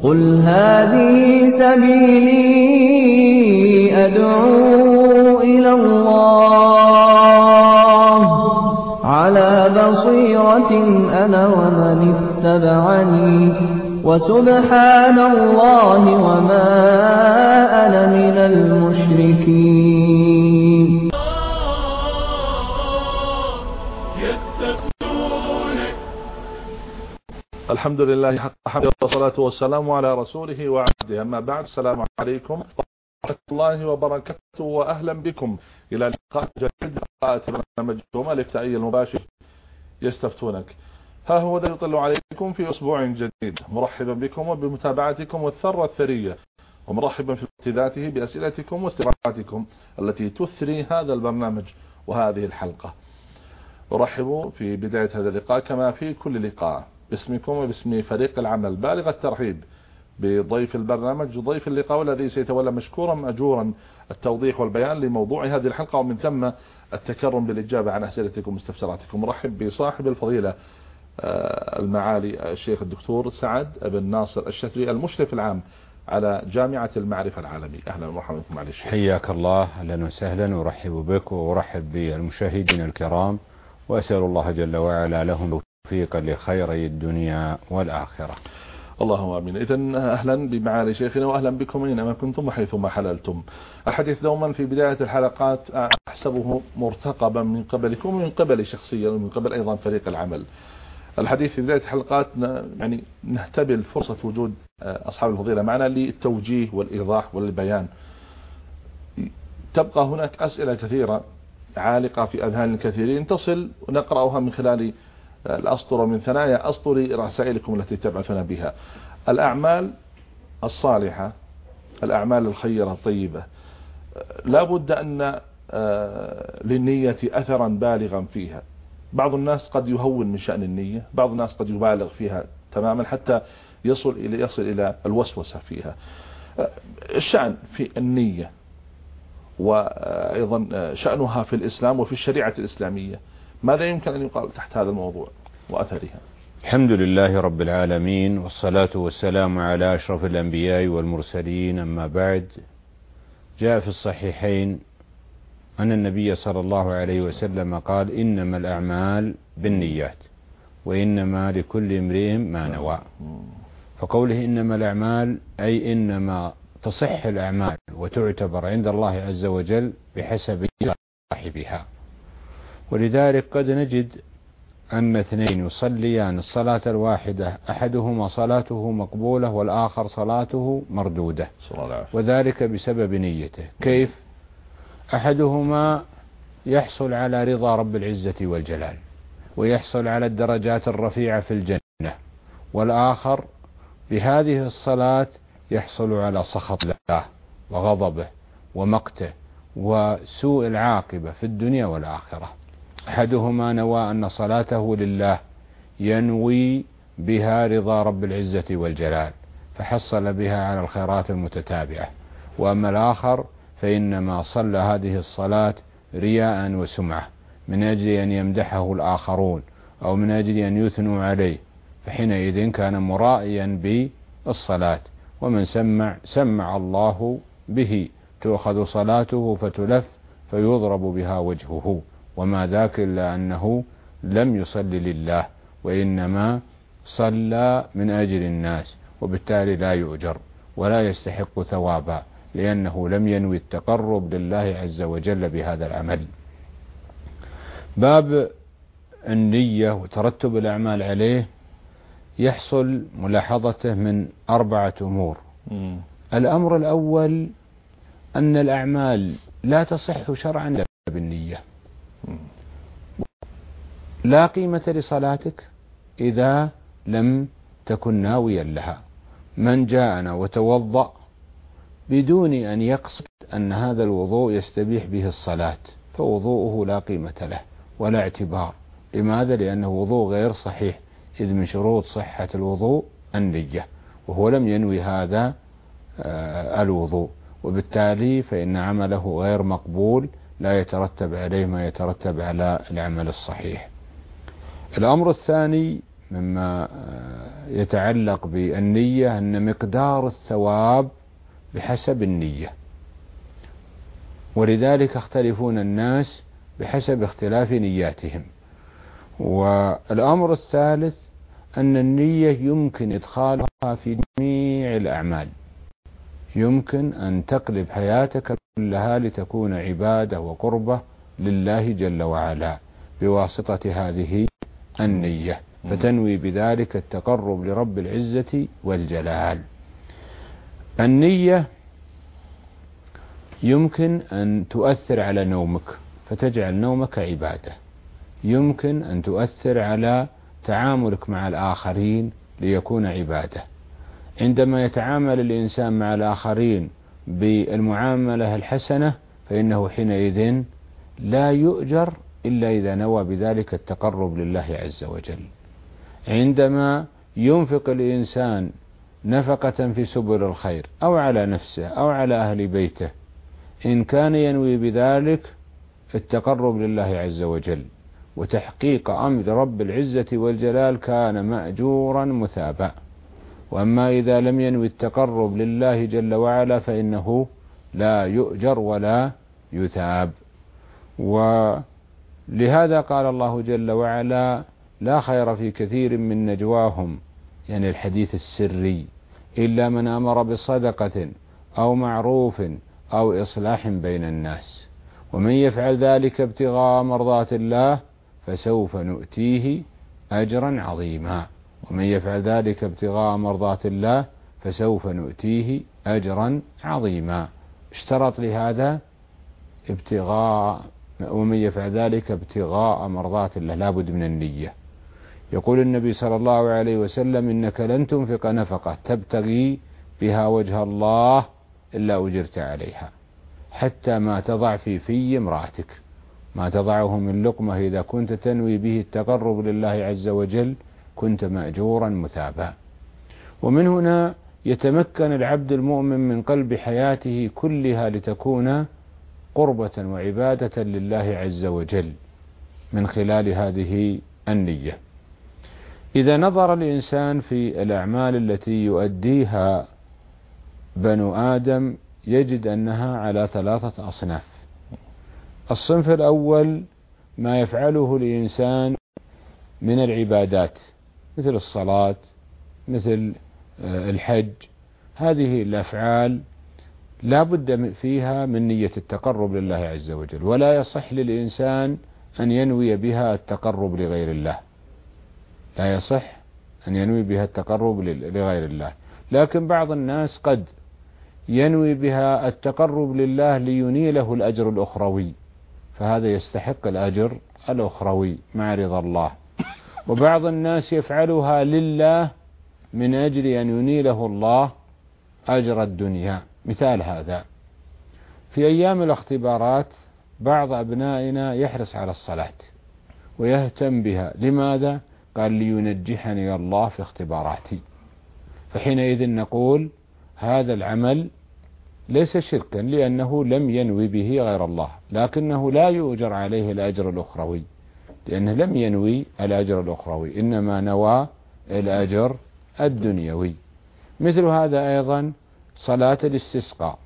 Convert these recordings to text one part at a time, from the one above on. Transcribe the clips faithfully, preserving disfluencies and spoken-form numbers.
قل هذه سبيلي أدعو إلى الله على بصيرة أنا ومن اتبعني وسبحان الله وما أنا من المشركين. الحمد لله حق حمده والصلاة والسلام على رسوله وعبده، أما بعد. السلام عليكم ورحمة الله وبركاته، وأهلا بكم إلى لقاء جديد لقاء برنامج الافتائي المباشر يستفتونك. ها هو ذا يطل عليكم في أسبوع جديد، مرحبا بكم وبمتابعتكم والثرة الثرية، ومرحبا في ابتداته بأسئلتكم واستفساراتكم التي تثري هذا البرنامج وهذه الحلقة. أرحب في بداية هذا اللقاء كما في كل لقاء باسمكم وباسم فريق العمل بالغ الترحيب بضيف البرنامج وضيف اللقاء والذي سيتولى مشكورا مأجورا التوضيح والبيان لموضوع هذه الحلقة، ومن ثم التكرم بالإجابة عن أسئلتكم واستفساراتكم. مرحب بصاحب الفضيلة المعالي الشيخ الدكتور سعد بن ناصر الشتري، المشرف العام على جامعة المعرفة العالمي. أهلا ومرحبا بكم معالي الشيخ. حياك الله، أهلا وسهلا، ورحب بك ورحب بالمشاهدين الكرام، وأسأل الله جل وعلا لهم توفيقا لخيري الدنيا والآخرة. اللهم امين. اذن اهلا بمعالي شيخنا واهلا بكم اينما كنتم وحيثما حللتم. الحديث دوما في بداية الحلقات احسبه مرتقبا من قبلكم ومن قبل شخصيا ومن قبل ايضا فريق العمل. الحديث في بداية الحلقات يعني نهتبل فرصة وجود اصحاب الفضيلة معنا للتوجيه والايضاح والبيان. تبقى هناك اسئلة كثيرة عالقة في اذهان الكثيرين تصل ونقرأها من خلال الأسطر من ثنايا أسطر رسائلكم التي تبعثنا بها. الأعمال الصالحة، الأعمال الخيرة الطيبة، لا بد أن للنية أثرا بالغا فيها. بعض الناس قد يهون من شأن النية، بعض الناس قد يبالغ فيها تماما حتى يصل إلى يصل إلى الوسوسة فيها. الشأن في النية وأيضا شأنها في الإسلام وفي الشريعة الإسلامية، ماذا يمكن أن يقال تحت هذا الموضوع وأثرها؟ الحمد لله رب العالمين، والصلاة والسلام على أشرف الأنبياء والمرسلين، أما بعد. جاء في الصحيحين أن النبي صلى الله عليه وسلم قال: إنما الأعمال بالنيات وإنما لكل امرئ ما نوى. فقوله إنما الأعمال أي إنما تصح الأعمال وتعتبر عند الله عز وجل بحسب صاحبها. ولذلك قد نجد أن اثنين يصليان الصلاة الواحدة، أحدهما صلاته مقبولة والآخر صلاته مردودة، وذلك بسبب نيته. كيف؟ أحدهما يحصل على رضا رب العزة والجلال ويحصل على الدرجات الرفيعة في الجنة، والآخر بهذه الصلاة يحصل على سخط الله وغضبه ومقته وسوء العاقبة في الدنيا والآخرة. أحدهما نوى أن صلاته لله ينوي بها رضا رب العزة والجلال فحصل بها على الخيرات المتتابعة، وأما الآخر فإنما صلى هذه الصلاة رياء وسمعة من أجل أن يمدحه الآخرون أو من أجل أن يثنوا عليه، فحينئذ كان مرائيا بالصلاة. ومن سمع سمع الله به، تؤخذ صلاته فتلف فيضرب بها وجهه، وما ذاك إلا أنه لم يصلي لله وإنما صلى من أجل الناس، وبالتالي لا يؤجر ولا يستحق ثوابا لأنه لم ينوي التقرب لله عز وجل بهذا العمل. باب النية وترتب الأعمال عليه يحصل ملاحظته من أربعة أمور. م. الأمر الأول أن الأعمال لا تصح شرعا إلا بالنية. لا قيمة لصلاتك إذا لم تكن ناويا لها. من جاءنا وتوضأ بدون أن يقصد أن هذا الوضوء يستبيح به الصلاة فوضوءه لا قيمة له ولا اعتبار. لماذا؟ لأنه وضوء غير صحيح، إذ من شروط صحة الوضوء النية، وهو لم ينوي هذا الوضوء، وبالتالي فإن عمله غير مقبول، لا يترتب عليه ما يترتب على العمل الصحيح. الأمر الثاني مما يتعلق بالنية أن مقدار الثواب بحسب النية، ولذلك يختلفون الناس بحسب اختلاف نياتهم. والأمر الثالث أن النية يمكن إدخالها في جميع الأعمال، يمكن أن تقلب حياتك كلها لتكون عبادة وقربة لله جل وعلا بواسطة هذه النية، فتنوي بذلك التقرب لرب العزة والجلال. النية يمكن أن تؤثر على نومك فتجعل نومك عبادة، يمكن أن تؤثر على تعاملك مع الآخرين ليكون عبادة. عندما يتعامل الإنسان مع الآخرين بالمعاملة الحسنة فإنه حينئذ لا يؤجر إلا إذا نوى بذلك التقرب لله عز وجل. عندما ينفق الإنسان نفقة في سبل الخير أو على نفسه أو على أهل بيته، إن كان ينوي بذلك التقرب لله عز وجل وتحقيق أمر رب العزة والجلال كان مأجورا مثابا. وأما إذا لم ينوي التقرب لله جل وعلا فإنه لا يؤجر ولا يثاب. ولهذا قال الله جل وعلا: لا خير في كثير من نجواهم، يعني الحديث السري، إلا من أمر بصدقة أو معروف أو إصلاح بين الناس، ومن يفعل ذلك ابتغاء مرضات الله فسوف نؤتيه أجرا عظيما. ومن يفعل ذلك ابتغاء مرضات الله فسوف نؤتيه أجرا عظيما. اشترط لهذا ابتغاء، ومن يفعل ذلك ابتغاء مرضات الله، لابد من النية. يقول النبي صلى الله عليه وسلم: إنك لن تنفق نفقة تبتغي بها وجه الله إلا أجرت عليها، حتى ما تضع في في امرأتك، ما تضعه من لقمة إذا كنت تنوي به التقرب لله عز وجل كنت مأجورا مثابا. ومن هنا يتمكن العبد المؤمن من قلب حياته كلها لتكون قربة وعبادة لله عز وجل من خلال هذه النية. إذا نظر الإنسان في الأعمال التي يؤديها بنو آدم يجد أنها على ثلاثة أصناف. الصنف الأول ما يفعله الإنسان من العبادات مثل الصلاة، مثل الحج، هذه الأفعال لا بد فيها من نية التقرب لله عز وجل، ولا يصح للإنسان أن ينوي بها التقرب لغير الله، لا يصح أن ينوي بها التقرب لغير الله. لكن بعض الناس قد ينوي بها التقرب لله لينيله الأجر الأخروي، فهذا يستحق الأجر الأخروي مع رضا الله. وبعض الناس يفعلها لله من أجل أن ينيله الله أجر الدنيا. مثال هذا: في أيام الاختبارات بعض أبنائنا يحرص على الصلاة ويهتم بها، لماذا؟ قال: لينجحني الله في اختباراتي. فحينئذ نقول هذا العمل ليس شركا لأنه لم ينوي به غير الله، لكنه لا يؤجر عليه الأجر الأخروي لأنه لم ينوي الأجر الأخروي، إنما نوى الأجر الدنيوي. مثل هذا أيضا صلاة الاستسقاء،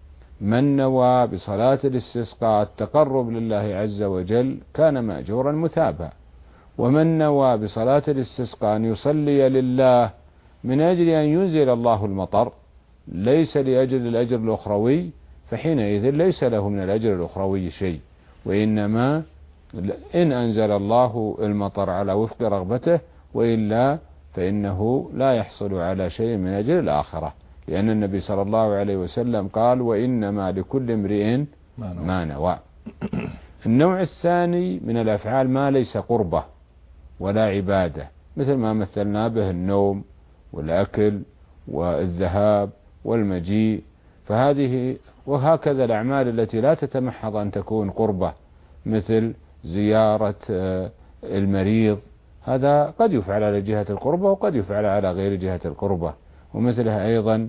من نوى بصلاة الاستسقاء التقرب لله عز وجل كان مأجورا مثابا، ومن نوى بصلاة الاستسقاء أن يصلي لله من أجل أن ينزل الله المطر ليس لأجل الأجر الأخروي فحينئذ ليس له من الأجر الأخروي شيء، وإنما إن أنزل الله المطر على وفق رغبته، وإلا فإنه لا يحصل على شيء من أجل الآخرة، لأن النبي صلى الله عليه وسلم قال: وإنما لكل امرئ ما نوى. النوع الثاني من الأفعال ما ليس قربة ولا عبادة، مثل ما مثلنا به النوم والأكل والذهاب والمجيء، فهذه وهكذا الأعمال التي لا تتمحض أن تكون قربة، مثل زيارة المريض، هذا قد يفعل على جهة القربة وقد يفعل على غير جهة القربة. ومثلها أيضا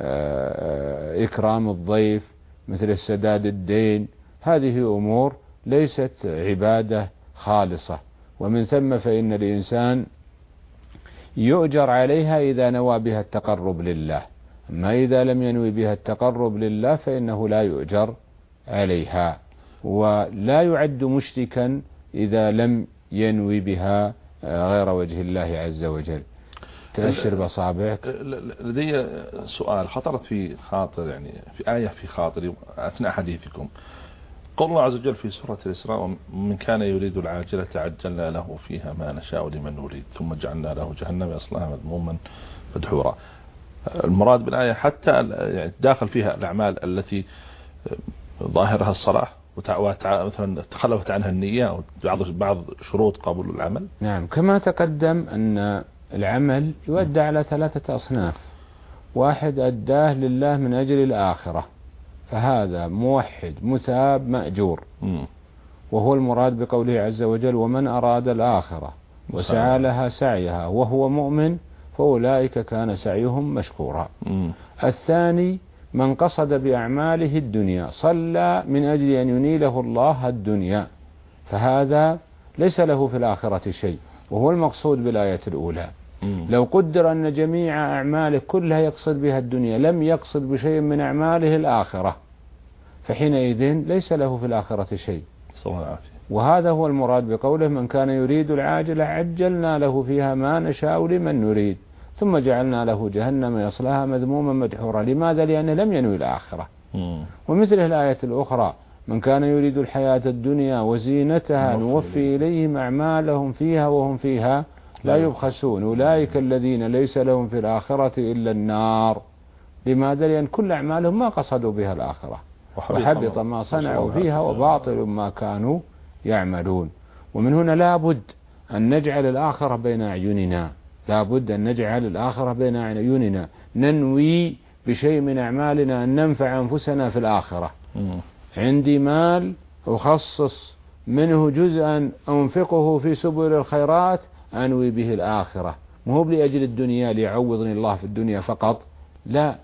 إكرام الضيف، مثل السداد الدين، هذه أمور ليست عبادة خالصة. ومن ثم فإن الإنسان يؤجر عليها إذا نوى بها التقرب لله، أما إذا لم ينوي بها التقرب لله فإنه لا يؤجر عليها، ولا يعد مشركا إذا لم ينوي بها غير وجه الله عز وجل. تأشر بأصابعك. لدي سؤال خطرت في خاطر، يعني في آية في خاطري أثناء حديثكم. قول الله عز وجل في سورة الإسراء: من كان يريد العاجلة عجلنا له فيها ما نشاء لمن نريد ثم جعلنا له جهنم يصلاها مذموما مدحورا. المراد بالآية حتى يعني داخل فيها الأعمال التي ظاهرها الصلاح مثلا تخلفت عنها النية أو بعض بعض شروط قبول العمل. نعم، كما تقدم أن العمل يؤدى على ثلاثة أصناف. واحد أداه لله من أجل الآخرة، فهذا موحد مثاب مأجور، وهو المراد بقوله عز وجل: ومن أراد الآخرة وسعى لها سعيها وهو مؤمن فأولئك كان سعيهم مشكورا. الثاني من قصد بأعماله الدنيا، صلى من أجل أن ينيله الله الدنيا، فهذا ليس له في الآخرة شيء، وهو المقصود بالآية الأولى. لو قدر أن جميع أعماله كلها يقصد بها الدنيا، لم يقصد بشيء من أعماله الآخرة، فحينئذ ليس له في الآخرة شيء. وهذا هو المراد بقوله: من كان يريد العاجلة عجلنا له فيها ما نشاء لمن نريد ثم جعلنا له جهنم يصلاها مذموما مدحورا. لماذا؟ لأنه لم ينوي الآخرة. ومثله الآية الأخرى: من كان يريد الحياة الدنيا وزينتها نوفي إليهم أعمالهم فيها وهم فيها لا يبخسون أولئك الذين ليس لهم في الآخرة إلا النار. لماذا؟ لأن كل أعمالهم ما قصدوا بها الآخرة، وحبط ما صنعوا فيها وباطل ما كانوا يعملون. ومن هنا لابد أن نجعل الآخرة بين أعيننا، لابد أن نجعل الآخرة بين أعيننا، ننوي بشيء من أعمالنا أن ننفع أنفسنا في الآخرة. عندي مال أخصص منه جزءا أنفقه في سبل الخيرات أنوي به الآخرة، مو لأجل الدنيا ليعوضني الله في الدنيا فقط، لا،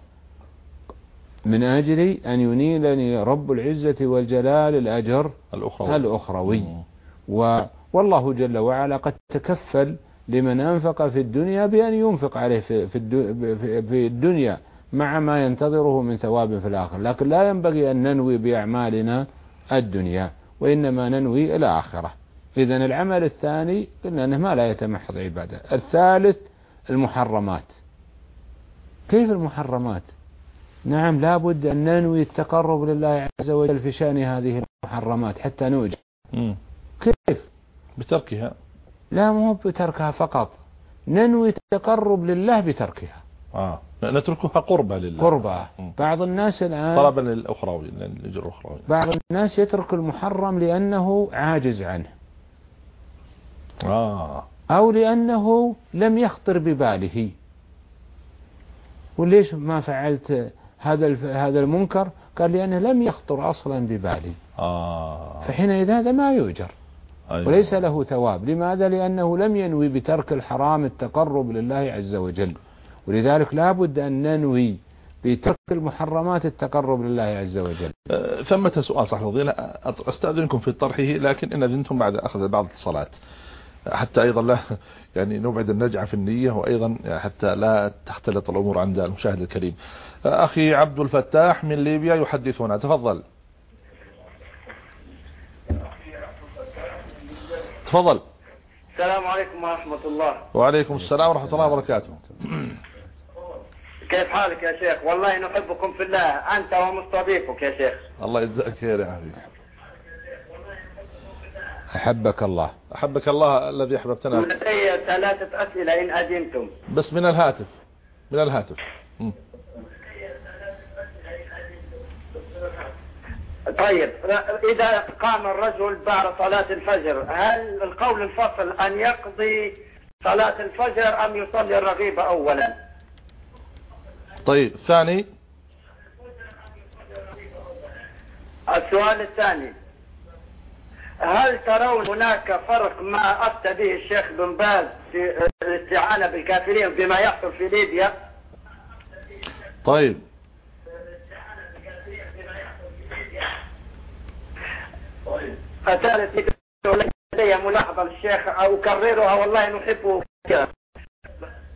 من أجل أن ينيلني رب العزة والجلال الأجر الأخروي, الأخروي. و والله جل وعلا قد تكفل لمن أنفق في الدنيا بأن ينفق عليه في, في الدنيا مع ما ينتظره من ثواب في الآخر، لكن لا ينبغي أن ننوي بأعمالنا الدنيا، وإنما ننوي الآخرة. إذن العمل الثاني قلنا أنه ما لا يتمحض عبادة. الثالث المحرمات. كيف المحرمات؟ نعم، لابد أن ننوي التقرب لله عز وجل في شأن هذه المحرمات حتى نوجد. كيف؟ بتركها؟ لا، مو بتركها فقط، ننوي التقرب لله بتركها. آه. نتركها قربة لله. قربة. بعض الناس الآن طلبا للأخروي، للأجر الأخروي. بعض الناس يترك المحرم لأنه عاجز عنه، آه. أو لأنه لم يخطر بباله. وليش ما فعلت هذا هذا المنكر؟ قال لأنه لم يخطر أصلا ببالي. آه. فحينئذ هذا ما يؤجر. أيوة. وليس له ثواب. لماذا؟ لأنه لم ينوي بترك الحرام التقرب لله عز وجل. ولذلك لا بد أن ننوي بترك المحرمات التقرب لله عز وجل. أه ثمة سؤال صاحب الفضيلة أستأذنكم في طرحه، لكن إن أذنتم بعد أخذ بعض الاتصالات حتى أيضا لا يعني نبعد النجعة في النية، وأيضا حتى لا تختلط الأمور عند المشاهد الكريم. أخي عبد الفتاح من ليبيا يحدثنا، تفضل. تفضل. السلام عليكم ورحمة الله. وعليكم السلام ورحمة الله وبركاته. كيف حالك يا شيخ؟ والله نحبكم في الله أنت ومستضيفك يا شيخ. الله يجزاك خير يا حبيبي. أحبك الله. أحبك الله الذي أحببتنا. لدي ثلاثة أسئلة إن أذنتم. بس من الهاتف، من الهاتف. م. طيب، إذا قام الرجل بعد صلاة الفجر، هل القول الفصل أن يقضي صلاة الفجر أم يصلي الرغيبة أولا؟ طيب، ثاني. السؤال الثاني: هل ترون هناك فرق ما أفتى به الشيخ بن باز في الاستعانة بالكافرين بما يحصل في ليبيا؟ طيب. الثالث لدي ملاحظة للشيخ أكررها والله نحبه.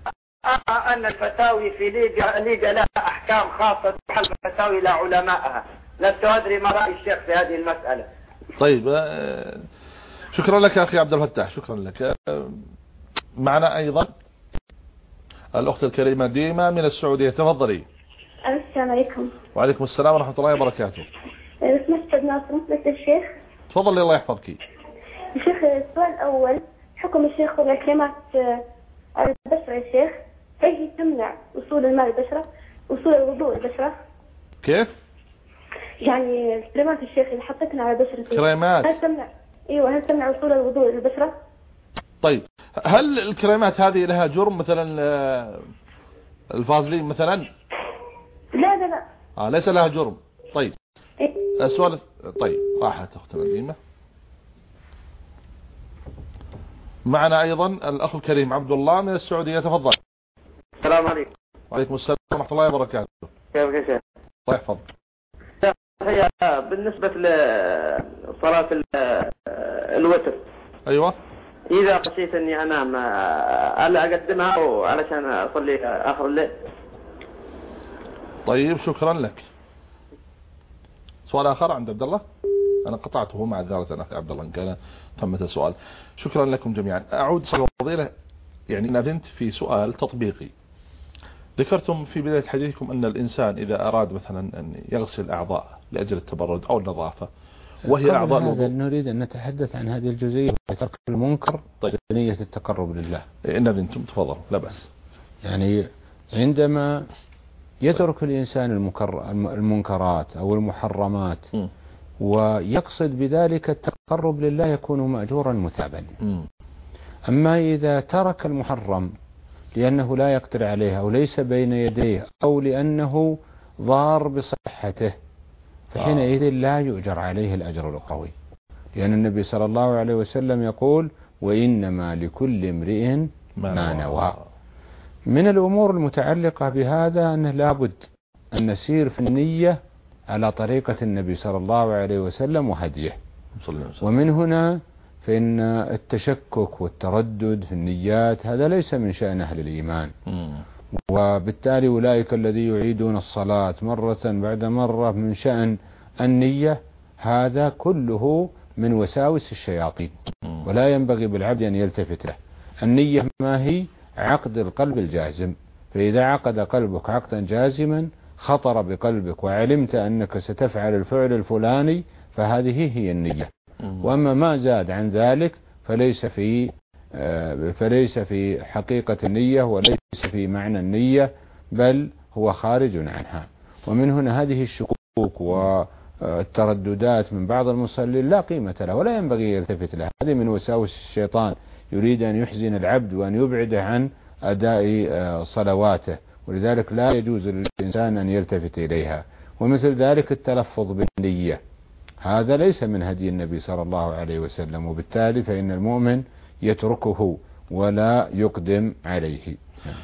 أن الفتاوي في ليبيا ليبيا لها أحكام خاصة تحل الفتاوي إلى علمائها. لست أدري ما رأي الشيخ في هذه المسألة. طيب شكرا لك يا أخي عبد الفتاح، شكرا لك. معنا أيضا الأخت الكريمة ديما من السعودية، تفضلي. السلام عليكم. وعليكم السلام ورحمة الله وبركاته. سمحت ناصر مثل الشيخ. تفضلي الله يحفظك. الشيخ السؤال الأول، حكم الشيخ وضع كريمات على البشرة يا شيخ، هل هي تمنع وصول الماء للبشرة، وصول الوضوء للبشرة؟ كيف؟ يعني الكريمات الشيخ اللي حطيتنا على بشرتي كريمات هل تمنع ايوه هل تمنع وصول الوضوء للبشرة؟ طيب هل الكريمات هذه لها جرم مثلا الفازلين مثلا؟ لا لا لا اه ليس لها جرم. طيب إيه؟ السؤال طيب راحت اختنا ديمة. معنا ايضا الاخ الكريم عبد الله من السعودية، تفضل. السلام عليكم. وعليكم السلام ورحمة الله وبركاته. كيف يا شيخ؟ الله يحفظك. هي بالنسبة لصلاة الوتر، ايوه، إذا خشيت أني أنام هل أقدمها أو علشان أصلي آخر الليل؟ طيب شكرا لك. سؤال آخر عند عبد الله؟ أنا قطعته مع الذارة أخي عبد الله إن كان ثمة سؤال. شكرا لكم جميعا. أعود صلى الفضيلة، يعني نذنت في سؤال تطبيقي. ذكرتم في بداية حديثكم أن الإنسان إذا أراد مثلا أن يغسل أعضاء لأجل التبرد أو النظافة وهي أعضاء الوضوء، نريد أن نتحدث عن هذه الجزئية ترك المنكر طيب. بنية التقرب لله. نذنتم تفضل لا بأس. يعني عندما يترك الإنسان المكر المنكرات أو المحرمات م. ويقصد بذلك التقرب لله يكون مأجورا مثابا. م. أما إذا ترك المحرم لأنه لا يقدر عليه أو ليس بين يديه أو لأنه ضار بصحته فحينئذ لا يؤجر عليه الأجر الأخروي، لأن النبي صلى الله عليه وسلم يقول وإنما لكل امرئ ما نوى. من الأمور المتعلقة بهذا أنه لابد أن نسير في النية على طريقة النبي صلى الله عليه وسلم وهديه. ومن هنا فإن التشكك والتردد في النيات هذا ليس من شأن أهل الإيمان، وبالتالي أولئك الذين يعيدون الصلاة مرة بعد مرة من شأن النية هذا كله من وساوس الشياطين، ولا ينبغي بالعبد أن يلتفت له. النية ما هي؟ عقد القلب الجازم، فإذا عقد قلبك عقدا جازما خطر بقلبك وعلمت أنك ستفعل الفعل الفلاني فهذه هي النية. وأما ما زاد عن ذلك فليس في فليس في حقيقة النية وليس في معنى النية، بل هو خارج عنها. ومن هنا هذه الشكوك والترددات من بعض المصلين لا قيمة له ولا ينبغي يلتفت له. هذه من وساوس الشيطان، يريد أن يحزن العبد وأن يبعده عن أداء صلواته، ولذلك لا يجوز للإنسان أن يلتفت إليها. ومثل ذلك التلفظ بالنية هذا ليس من هدي النبي صلى الله عليه وسلم، وبالتالي فإن المؤمن يتركه ولا يقدم عليه.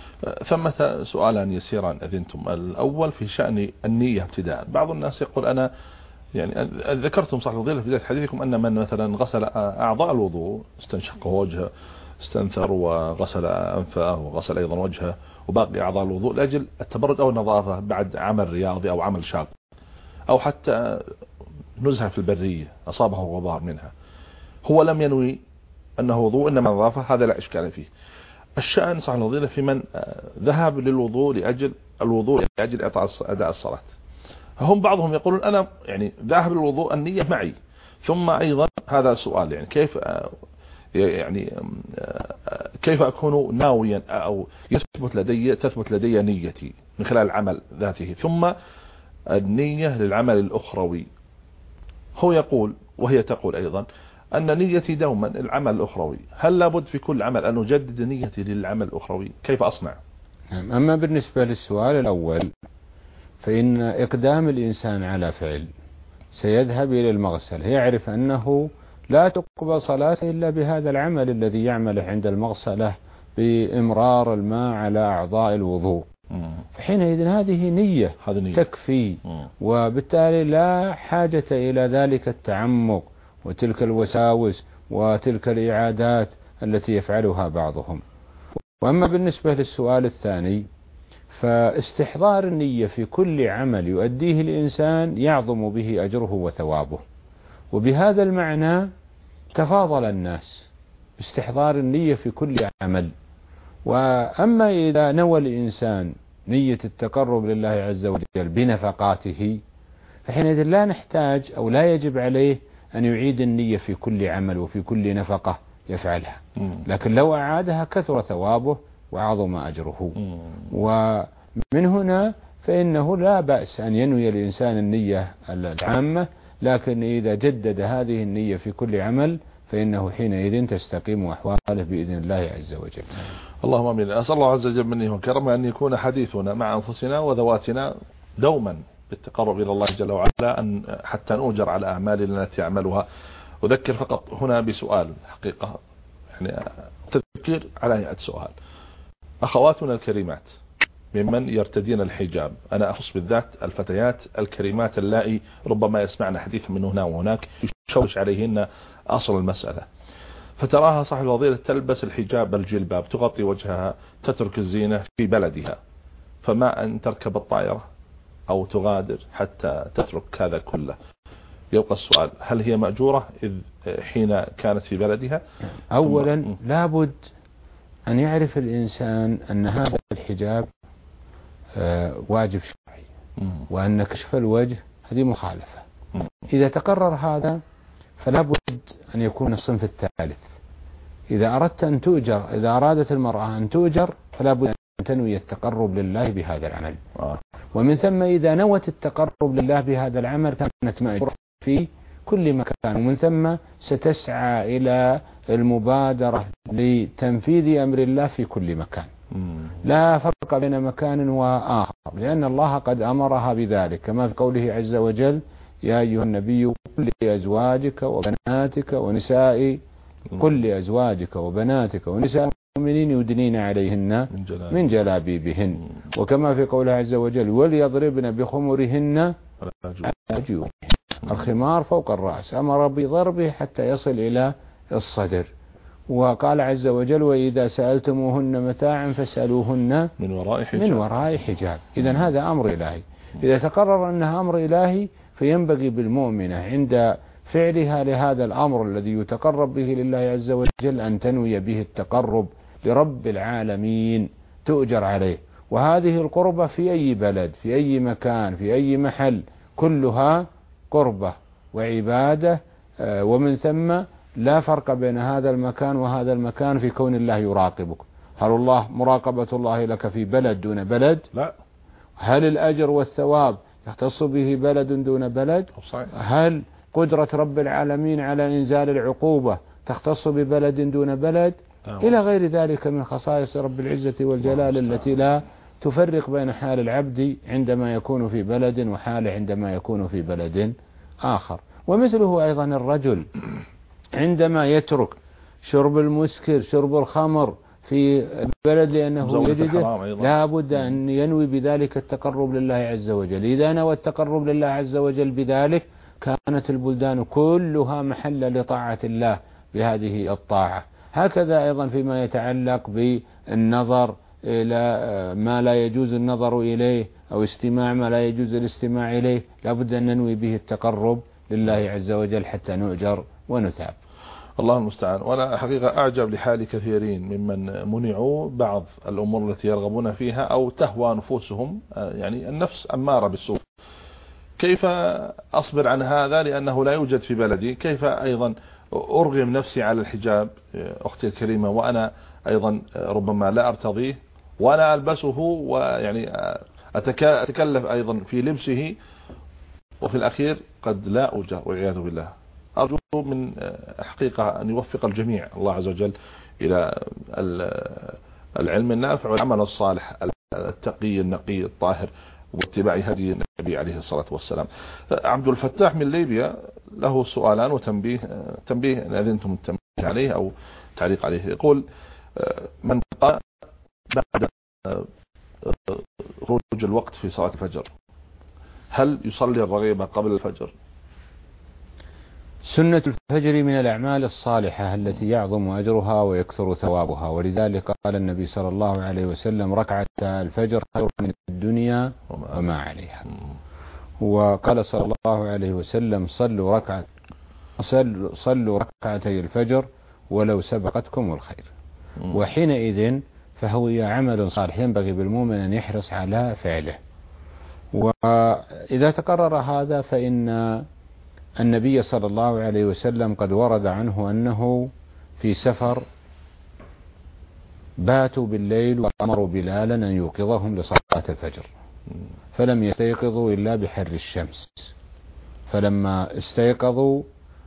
ثمة سؤالان يسيران أذنتم. الأول في شأن النية ابتداء. بعض الناس يقول أنا يعني ذكرتم صح الفضيلة في بداية حديثكم أن من مثلا غسل أعضاء الوضوء، استنشق وجهه، استنثر وغسل أنفه وغسل أيضا وجهه وباقي أعضاء الوضوء لأجل التبرد أو النظافة بعد عمل رياضي أو عمل شاق أو حتى نزهة في البرية أصابه غبار منها، هو لم ينوي أنه وضوء إنما نظافة، هذا لا إشكال فيه. الشأن صح الفضيلة في من ذهب للوضوء لأجل الوضوء لأجل أداء الصلاة، هم بعضهم يقولون أنا يعني ذاهب للوضوء النية معي. ثم أيضا هذا سؤال يعني كيف يعني كيف أكون ناويا أو يثبت لدي تثبت لدي نيتي من خلال العمل ذاته، ثم النية للعمل الأخروي. هو يقول وهي تقول أيضا أن نيتي دوما العمل الأخروي، هل لابد في كل عمل أن أجدد نيتي للعمل الأخروي؟ كيف أصنع؟ أما بالنسبة للسؤال الأول فإن إقدام الإنسان على فعل سيذهب إلى المغسل يعرف أنه لا تقبل صلاته إلا بهذا العمل الذي يعمله عند المغسلة بإمرار الماء على أعضاء الوضوء، فحينئذ هذه نية تكفي، وبالتالي لا حاجة إلى ذلك التعمق وتلك الوساوس وتلك الإعادات التي يفعلها بعضهم. وأما بالنسبة للسؤال الثاني، فاستحضار النية في كل عمل يؤديه الإنسان يعظم به أجره وثوابه، وبهذا المعنى تفاضل الناس باستحضار النية في كل عمل. وأما إذا نوى الإنسان نية التقرب لله عز وجل بنفقاته، فحينئذ لا نحتاج أو لا يجب عليه أن يعيد النية في كل عمل وفي كل نفقة يفعلها، لكن لو أعادها كثر ثوابه وعظم أجره. ومن هنا فإنه لا بأس أن ينوي الإنسان النية العامة، لكن إذا جدد هذه النية في كل عمل فإنه حينئذ تستقيم أحواله بإذن الله عز وجل. اللهم آمين. أسأل الله عز وجل منه وكرمه أن يكون حديثنا مع أنفسنا وذواتنا دوما بالتقرب إلى الله جل وعلا، أن حتى نؤجر على أعمالنا التي يعملها. أذكر فقط هنا بسؤال حقيقة، يعني تذكير على هيئة سؤال. أخواتنا الكريمات ممن يرتدين الحجاب، أنا أخص بالذات الفتيات الكريمات اللائي ربما يسمعن حديثا من هنا وهناك يشوش عليهن أصل المسألة، فتراها صاحب الفضيلة تلبس الحجاب الجلباب تغطي وجهها تترك الزينة في بلدها، فما أن تركب الطائرة أو تغادر حتى تترك هذا كله. يبقى السؤال، هل هي مأجورة إذ حين كانت في بلدها؟ أولا لابد أن يعرف الإنسان أن هذا الحجاب واجب شرعي، وأن كشف الوجه هذه مخالفة. إذا تقرر هذا فلا بد أن يكون الصنف الثالث. إذا أردت أن تؤجر، إذا أرادت المرأة أن تؤجر فلا بد أن تنوي التقرب لله بهذا العمل، ومن ثم إذا نوت التقرب لله بهذا العمل كانت مأجورة في كل مكان، ومن ثم ستسعى إلى المبادرة لتنفيذ أمر الله في كل مكان. لا فرق بين مكان وآخر، لأن الله قد أمرها بذلك كما في قوله عز وجل: يا أيها النبي قل لأزواجك وبناتك ونساء قل لأزواجك وبناتك ونساء المؤمنين يدنين عليهن من جلابيبهن، وكما في قوله عز وجل: وليضربن بخمرهن على جيوبهن. الخمار فوق الرأس، أمر بضربه حتى يصل إلى الصدر. وقال عز وجل: وإذا سألتموهن متاعا فاسألوهن من وراء حجاب, من وراء حجاب. إذن هذا أمر إلهي. إذا تقرر أنها أمر إلهي فينبغي بالمؤمنة عند فعلها لهذا الأمر الذي يتقرب به لله عز وجل أن تنوي به التقرب لرب العالمين تؤجر عليه. وهذه القربة في أي بلد، في أي مكان، في أي محل، كلها قربة وعبادة، ومن ثم لا فرق بين هذا المكان وهذا المكان في كون الله يراقبك. هل الله مراقبة الله لك في بلد دون بلد؟ لا. هل الأجر والثواب يختص به بلد دون بلد؟ هل قدرة رب العالمين على إنزال العقوبة تختص ببلد دون بلد؟ إلى غير ذلك من خصائص رب العزة والجلال التي لا تفرق بين حال العبد عندما يكون في بلد وحال عندما يكون في بلد آخر. ومثله أيضا الرجل عندما يترك شرب المسكر، شرب الخمر في البلد لأنه يجده، لا بد أن ينوي بذلك التقرب لله عز وجل. إذا نوى التقرب لله عز وجل بذلك كانت البلدان كلها محل لطاعة الله بهذه الطاعة. هكذا أيضا فيما يتعلق بالنظر إلى ما لا يجوز النظر إليه أو استماع ما لا يجوز الاستماع إليه، لا بد أن ننوي به التقرب لله عز وجل حتى نؤجر ونثاب. الله المستعان. وأنا حقيقة أعجب لحال كثيرين ممن منعوا بعض الأمور التي يرغبون فيها أو تهوى نفوسهم، يعني النفس أمارة بالسوء. كيف أصبر عن هذا لأنه لا يوجد في بلدي؟ كيف أيضا أرغم نفسي على الحجاب أختي الكريمة وأنا أيضا ربما لا أرتضيه وأنا ألبسه، ويعني أتكلف أيضا في لبسه، وفي الأخير قد لا أوجه والعياذ بالله. أرجو من حقيقة أن يوفق الجميع الله عز وجل إلى العلم النافع والعمل الصالح التقي النقي الطاهر واتباع هدي النبي عليه الصلاة والسلام. عبد الفتاح من ليبيا له سؤالان وتنبيه تنبيه إن أذنتم التنبيه عليه أو تعليق عليه. يقول: من قام بعد خروج الوقت في صلاة الفجر هل يصلي الرغيبة قبل الفجر؟ سنة الفجر من الأعمال الصالحة التي يعظم أجرها ويكثر ثوابها، ولذلك قال النبي صلى الله عليه وسلم: ركعة الفجر خير من الدنيا وما عليها. وقال صلى الله عليه وسلم: صلوا ركعة صلوا ركعتي الفجر ولو سبقتكم الخير. وحينئذ فهو عمل صالح ينبغي بالمؤمن أن يحرص على فعله. وإذا تقرر هذا فإن النبي صلى الله عليه وسلم قد ورد عنه أنه في سفر باتوا بالليل وأمروا بلالا أن يوقظهم لصلاة الفجر، فلم يستيقظوا إلا بحر الشمس. فلما استيقظوا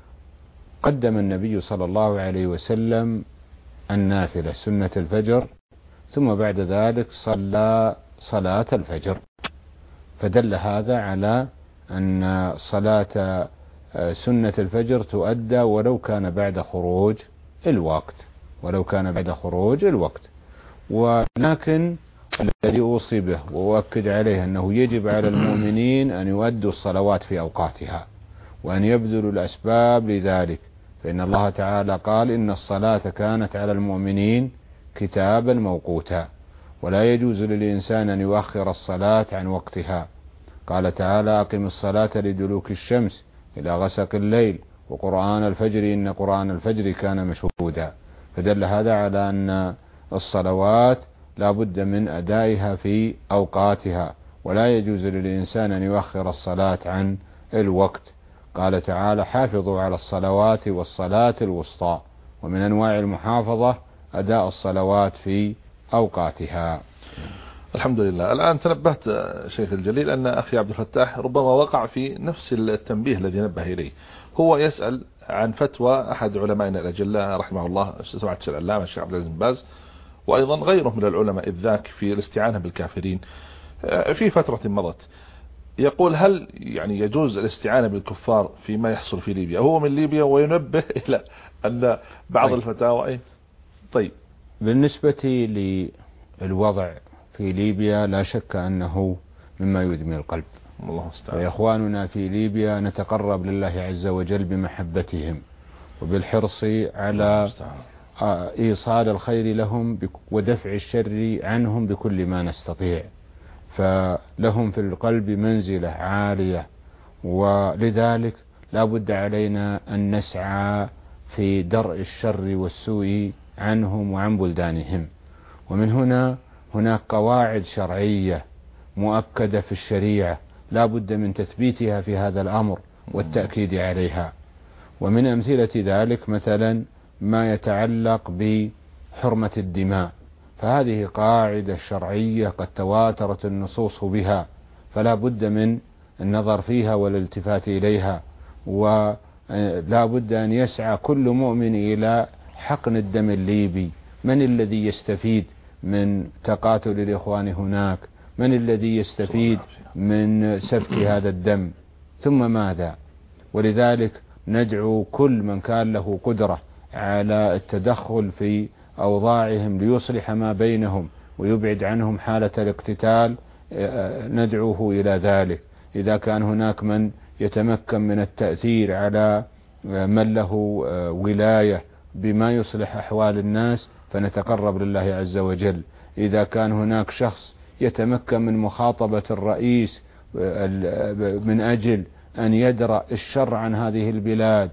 قدم النبي صلى الله عليه وسلم النافلة سنة الفجر، ثم بعد ذلك صلى صلاة الفجر. فدل هذا على أن صلاة سنة الفجر تؤدى ولو كان بعد خروج الوقت ولو كان بعد خروج الوقت. ولكن الذي أوصي به وأؤكد عليه أنه يجب على المؤمنين أن يؤدوا الصلوات في أوقاتها وأن يبذلوا الأسباب لذلك، فإن الله تعالى قال: إن الصلاة كانت على المؤمنين كتابا موقوتا، ولا يجوز للإنسان أن يؤخر الصلاة عن وقتها. قال تعالى: أقم الصلاة لدلوك الشمس إلى غسق الليل وقرآن الفجر إن قرآن الفجر كان مشهودا. فدل هذا على أن الصلوات لا بد من أدائها في أوقاتها، ولا يجوز للإنسان أن يؤخر الصلاة عن الوقت. قال تعالى: حافظوا على الصلوات والصلاة الوسطى. ومن أنواع المحافظة أداء الصلوات في أوقاتها. الحمد لله. الآن تنبهت شيخ الجليل أن أخي عبد الفتاح ربما وقع في نفس التنبيه الذي نبه إليه. هو يسأل عن فتوى أحد علمائنا الأجلاء رحمه الله سمعت الشيخ العلامة الشيخ عبد العزيز بن باز، وأيضا غيره من العلماء إذ ذاك في الاستعانة بالكافرين في فترة مضت. يقول: هل يعني يجوز الاستعانة بالكفار فيما يحصل في ليبيا؟ هو من ليبيا وينبه إلى أن بعض طيب. الفتاوى طيب بالنسبة للوضع في ليبيا لا شك أنه مما يدمي القلب. الله استعان. وإخواننا في ليبيا نتقرب لله عز وجل بمحبتهم وبالحرص على إيصال الخير لهم ودفع الشر عنهم بكل ما نستطيع، فلهم في القلب منزلة عالية، ولذلك لا بد علينا أن نسعى في درء الشر والسوء عنهم وعن بلدانهم. ومن هنا هناك قواعد شرعية مؤكدة في الشريعة لا بد من تثبيتها في هذا الأمر والتأكيد عليها. ومن أمثلة ذلك مثلا ما يتعلق بحرمة الدماء، فهذه قاعدة شرعية قد تواترت النصوص بها، فلا بد من النظر فيها والالتفات إليها، ولا بد أن يسعى كل مؤمن إلى حقن الدم الليبي. من الذي يستفيد من تقاتل الإخوان هناك؟ من الذي يستفيد من سفك هذا الدم؟ ثم ماذا؟ ولذلك ندعو كل من كان له قدرة على التدخل في أوضاعهم ليصلح ما بينهم ويبعد عنهم حالة الاقتتال، ندعوه إلى ذلك. إذا كان هناك من يتمكن من التأثير على من له ولاية بما يصلح أحوال الناس فنتقرب لله عز وجل. إذا كان هناك شخص يتمكن من مخاطبة الرئيس من أجل أن يدرأ الشر عن هذه البلاد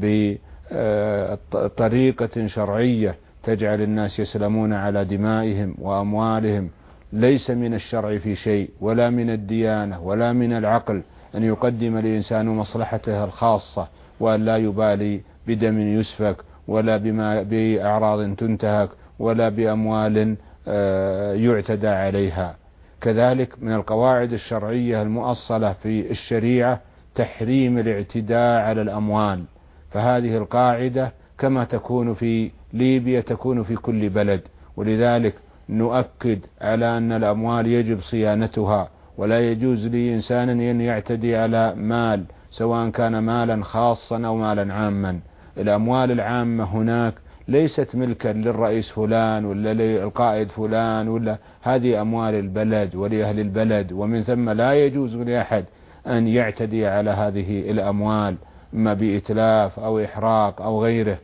بطريقة شرعية تجعل الناس يسلمون على دمائهم وأموالهم، ليس من الشرع في شيء ولا من الديانة ولا من العقل أن يقدم الإنسان مصلحته الخاصة وأن لا يبالي بدم يسفك ولا بما بأعراض تنتهك ولا بأموال يعتدى عليها. كذلك من القواعد الشرعية المؤصلة في الشريعة تحريم الاعتداء على الأموال، فهذه القاعدة كما تكون في ليبيا تكون في كل بلد، ولذلك نؤكد على أن الأموال يجب صيانتها، ولا يجوز لإنسان أن يعتدي على مال سواء كان مالا خاصا أو مالا عاما. الأموال العامة هناك ليست ملكا للرئيس فلان ولا للقائد فلان، ولا هذه أموال البلد ولأهل البلد، ومن ثم لا يجوز لأحد أن يعتدي على هذه الأموال. إما بإتلاف أو إحراق أو غيره.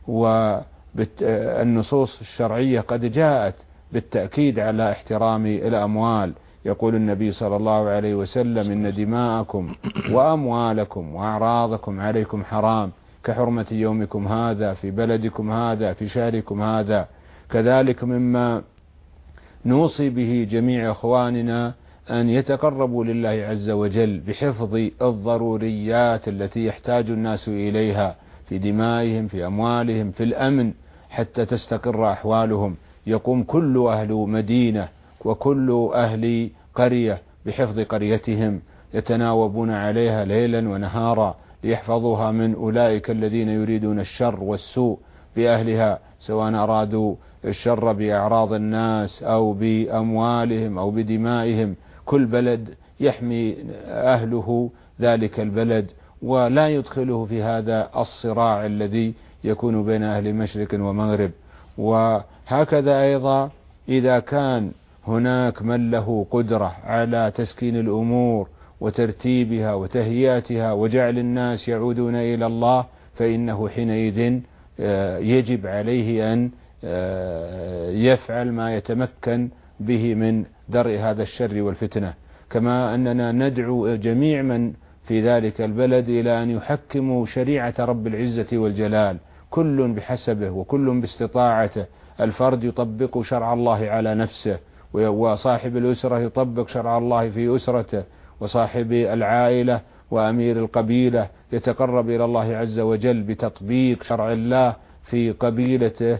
والنصوص الشرعية قد جاءت بالتأكيد على احترام الأموال. يقول النبي صلى الله عليه وسلم: إن دماءكم وأموالكم وأعراضكم عليكم حرام كحرمة يومكم هذا في بلدكم هذا في شهركم هذا. كذلك مما نوصي به جميع إخواننا أن يتقربوا لله عز وجل بحفظ الضروريات التي يحتاج الناس إليها في دمائهم في أموالهم في الأمن حتى تستقر أحوالهم. يقوم كل أهل مدينة وكل أهل قرية بحفظ قريتهم، يتناوبون عليها ليلا ونهارا ليحفظوها من أولئك الذين يريدون الشر والسوء بأهلها، سواء أرادوا الشر بأعراض الناس أو بأموالهم أو بدمائهم. كل بلد يحمي أهله ذلك البلد ولا يدخله في هذا الصراع الذي يكون بين أهل مشرق ومغرب. وهكذا أيضا إذا كان هناك من له قدرة على تسكين الأمور وترتيبها وتهيئتها وجعل الناس يعودون إلى الله، فإنه حينئذ يجب عليه أن يفعل ما يتمكن به من درء هذا الشر والفتنة. كما أننا ندعو جميع من في ذلك البلد إلى أن يحكموا شريعة رب العزة والجلال، كل بحسبه وكل باستطاعته. الفرد يطبق شرع الله على نفسه، وصاحب الأسرة يطبق شرع الله في أسرته، وصاحب العائلة وأمير القبيلة يتقرب إلى الله عز وجل بتطبيق شرع الله في قبيلته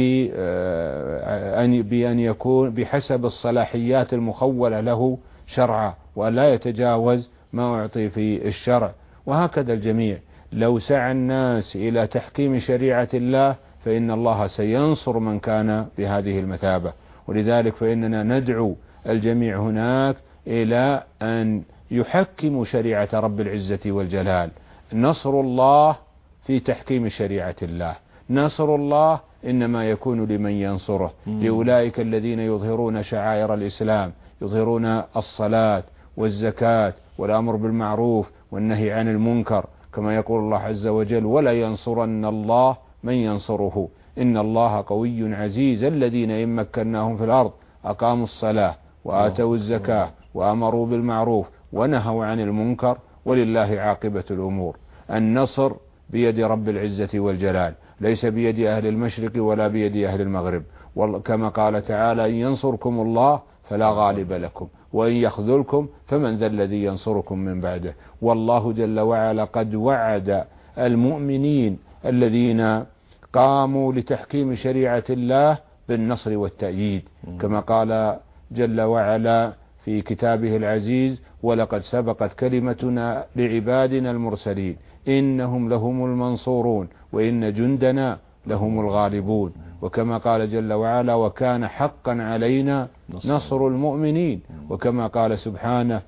بأن يكون بحسب الصلاحيات المخولة له شرعا، ولا يتجاوز ما أعطي في الشرع. وهكذا الجميع. لو سعى الناس إلى تحكيم شريعة الله فإن الله سينصر من كان بهذه المثابة. ولذلك فإننا ندعو الجميع هناك إلى أن يحكموا شريعة رب العزة والجلال. نصر الله في تحكيم شريعة الله. نصر الله إنما يكون لمن ينصره، لأولئك الذين يظهرون شعائر الإسلام، يظهرون الصلاة والزكاة والأمر بالمعروف والنهي عن المنكر، كما يقول الله عز وجل: ولا ينصرن الله من ينصره إن الله قوي عزيز. الذين إن مكناهم في الأرض أقاموا الصلاة وآتوا الزكاة وأمروا بالمعروف ونهوا عن المنكر ولله عاقبة الأمور. النصر بيد رب العزة والجلال، ليس بيد أهل المشرق ولا بيد أهل المغرب. كما قال تعالى: إن ينصركم الله فلا غالب لكم وإن يخذلكم فمن ذا الذي ينصركم من بعده. والله جل وعلا قد وعد المؤمنين الذين قاموا لتحكيم شريعة الله بالنصر والتأييد، كما قال جل وعلا في كتابه العزيز: ولقد سبقت كلمتنا لعبادنا المرسلين إنهم لهم المنصورون وإن جندنا لهم الغالبون. وكما قال جل وعلا: وكان حقا علينا نصر المؤمنين. وكما قال سبحانه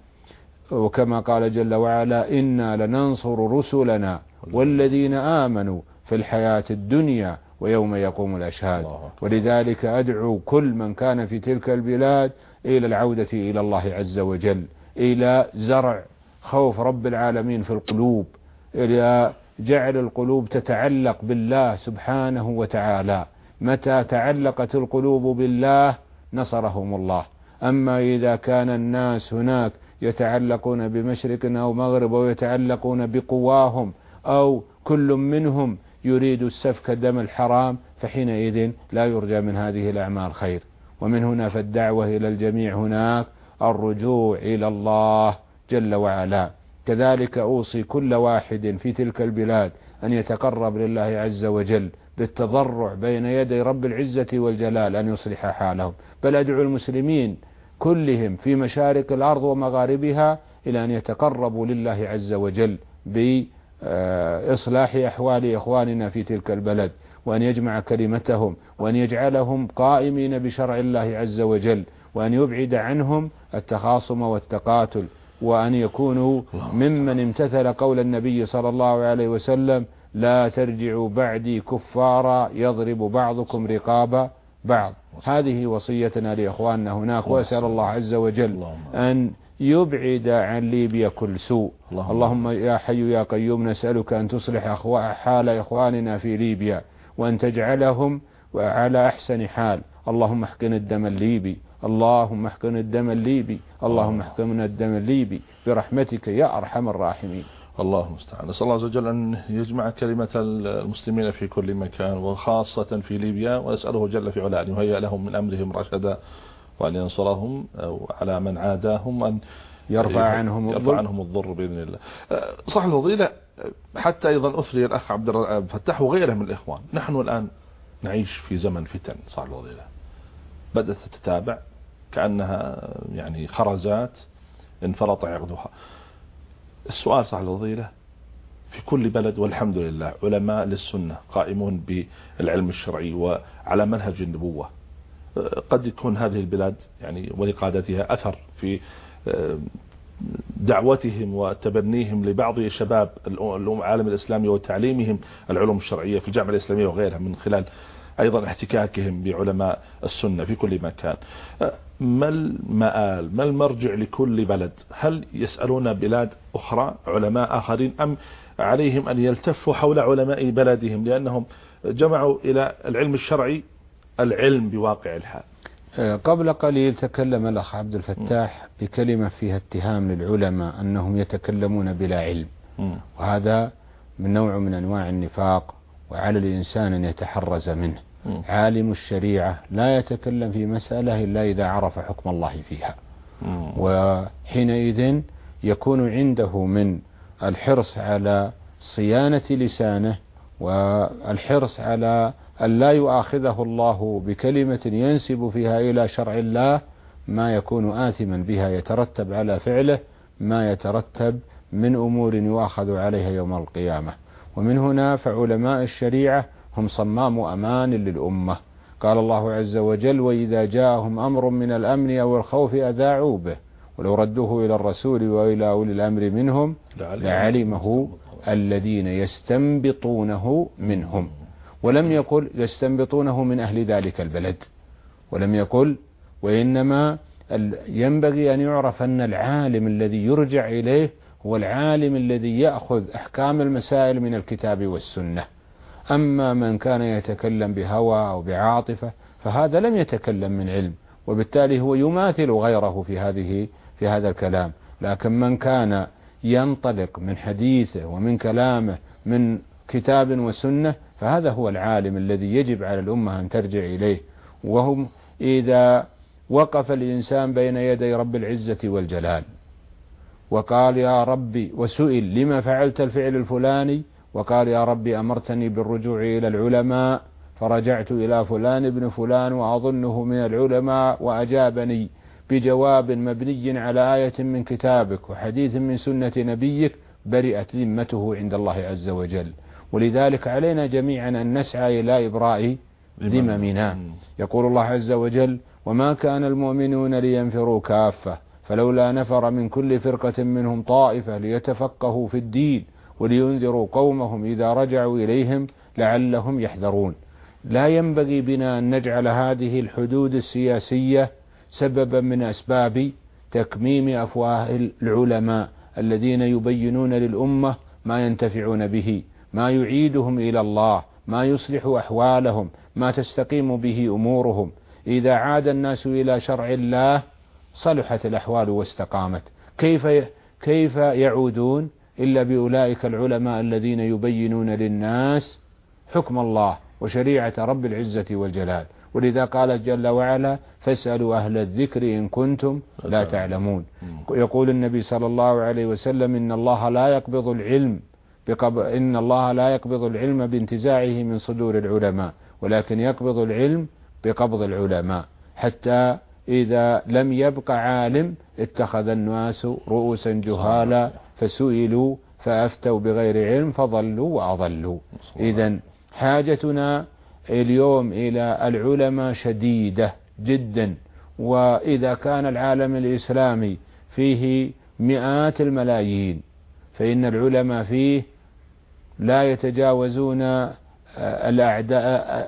وكما قال جل وعلا: إنا لننصر رسلنا والذين آمنوا في الحياة الدنيا ويوم يقوم الأشهاد. ولذلك أدعو كل من كان في تلك البلاد إلى العودة إلى الله عز وجل، إلى زرع خوف رب العالمين في القلوب، إلى جعل القلوب تتعلق بالله سبحانه وتعالى. متى تعلقت القلوب بالله نصرهم الله. أما إذا كان الناس هناك يتعلقون بمشرق أو مغرب أو يتعلقون بقواهم أو كل منهم يريد السفك دم الحرام، فحينئذ لا يرجى من هذه الأعمال خير. ومن هنا فالدعوة إلى الجميع هناك الرجوع إلى الله جل وعلا. كذلك أوصي كل واحد في تلك البلاد أن يتقرب لله عز وجل بالتضرع بين يدي رب العزة والجلال أن يصلح حالهم. بل أدعو المسلمين كلهم في مشارق الأرض ومغاربها إلى أن يتقربوا لله عز وجل بإصلاح أحوال إخواننا في تلك البلد، وأن يجمع كلمتهم، وأن يجعلهم قائمين بشرع الله عز وجل، وأن يبعد عنهم التخاصم والتقاتل، وأن يكونوا ممن امتثل قول النبي صلى الله عليه وسلم: لا ترجعوا بعدي كفارا يضرب بعضكم رقاب بعض. هذه وصيتنا لإخواننا هناك، وأسأل الله عز وجل أن يبعد عن ليبيا كل سوء. اللهم, اللهم يا حي يا قيوم نسألك أن تصلح حال إخواننا في ليبيا وأن تجعلهم على أحسن حال. اللهم احقن الدم الليبي، اللهم احقن الدم الليبي، اللهم احقن الدم الليبي برحمتك يا أرحم الراحمين. الله المستعان. نسأل الله عز وجل أن يجمع كلمة المسلمين في كل مكان وخاصة في ليبيا، وأسأله جل في علاه أن يهيئ لهم من أمرهم رشدا، وأن ينصرهم على من عاداهم، وأن يرفع عنهم يرفع عنهم الضر بإذن الله. صح الفضيلة، حتى أيضا أثري الأخ عبد الفتاح وغيره من الإخوان، نحن الآن نعيش في زمن فتن. صح الفضيلة بدأت تتتابع كأنها يعني خرزات انفرط عقدها. السؤال صح الفضيلة، في كل بلد والحمد لله علماء للسنة قائمون بالعلم الشرعي وعلى منهج النبوة، قد يكون هذه البلاد يعني ولقادتها أثر في دعوتهم وتبنيهم لبعض شباب العالم الإسلامي وتعليمهم العلوم الشرعية في الجامعة الإسلامية وغيرها، من خلال أيضا احتكاكهم بعلماء السنة في كل مكان. ما المآل، ما المرجع لكل بلد؟ هل يسألون بلاد أخرى علماء آخرين، أم عليهم أن يلتفوا حول علماء بلدهم لأنهم جمعوا إلى العلم الشرعي العلم بواقع الحال؟ قبل قليل تكلم الأخ عبد الفتاح بكلمة فيها اتهام للعلماء أنهم يتكلمون بلا علم، وهذا من نوع من أنواع النفاق، وعلى الإنسان أن يتحرز منه. عالم الشريعة لا يتكلم في مسألة إلا إذا عرف حكم الله فيها، وحينئذ يكون عنده من الحرص على صيانة لسانه والحرص على أن لا يؤاخذه الله بكلمة ينسب فيها إلى شرع الله ما يكون آثما بها، يترتب على فعله ما يترتب من أمور يؤاخذ عليها يوم القيامة. ومن هنا فعلماء الشريعة هم صمام أمان للأمة. قال الله عز وجل: وإذا جاءهم أمر من الأمن أو الخوف أذاعوا به ولو ردوه إلى الرسول وإلى أولي الأمر منهم لعلمه الذين يستنبطونه منهم. ولم يقل يستنبطونه من أهل ذلك البلد، ولم يقل، وإنما ينبغي أن يعرف أن العالم الذي يرجع إليه هو العالم الذي يأخذ أحكام المسائل من الكتاب والسنة. أما من كان يتكلم بهوى أو بعاطفة فهذا لم يتكلم من علم، وبالتالي هو يماثل غيره في هذه في هذا الكلام. لكن من كان ينطلق من حديثه ومن كلامه من كتاب وسنة فهذا هو العالم الذي يجب على الأمة أن ترجع إليه. وهم إذا وقف الإنسان بين يدي رب العزة والجلال وقال يا ربي، وسئل لما فعلت الفعل الفلاني، وقال يا ربي أمرتني بالرجوع إلى العلماء فرجعت إلى فلان ابن فلان وأظنه من العلماء وأجابني بجواب مبني على آية من كتابك وحديث من سنة نبيك، برئت ذمته عند الله عز وجل. ولذلك علينا جميعا أن نسعى إلى إبراء ذممنا. يقول الله عز وجل: وما كان المؤمنون لينفروا كافة فلولا نفر من كل فرقة منهم طائفة ليتفقهوا في الدين ولينذروا قومهم إذا رجعوا إليهم لعلهم يحذرون. لا ينبغي بنا أن نجعل هذه الحدود السياسية سببا من أسباب تكميم أفواه العلماء الذين يبينون للأمة ما ينتفعون به، ما يعيدهم إلى الله، ما يصلح أحوالهم، ما تستقيم به أمورهم. إذا عاد الناس إلى شرع الله صلحت الأحوال واستقامت. كيف كيف يعودون إلا بأولئك العلماء الذين يبينون للناس حكم الله وشريعة رب العزة والجلال. ولذا قال جل وعلا: فاسألوا أهل الذكر إن كنتم لا تعلمون. يقول النبي صلى الله عليه وسلم: إن الله لا يقبض العلم بقب... إن الله لا يقبض العلم بانتزاعه من صدور العلماء، ولكن يقبض العلم بقبض العلماء، حتى إذا لم يبق عالم اتخذ الناس رؤوسا جهالا فسئلوا فأفتوا بغير علم فضلوا وأضلوا. إذن حاجتنا اليوم إلى العلماء شديدة جدا. وإذا كان العالم الإسلامي فيه مئات الملايين فإن العلماء فيه لا يتجاوزون الأعداء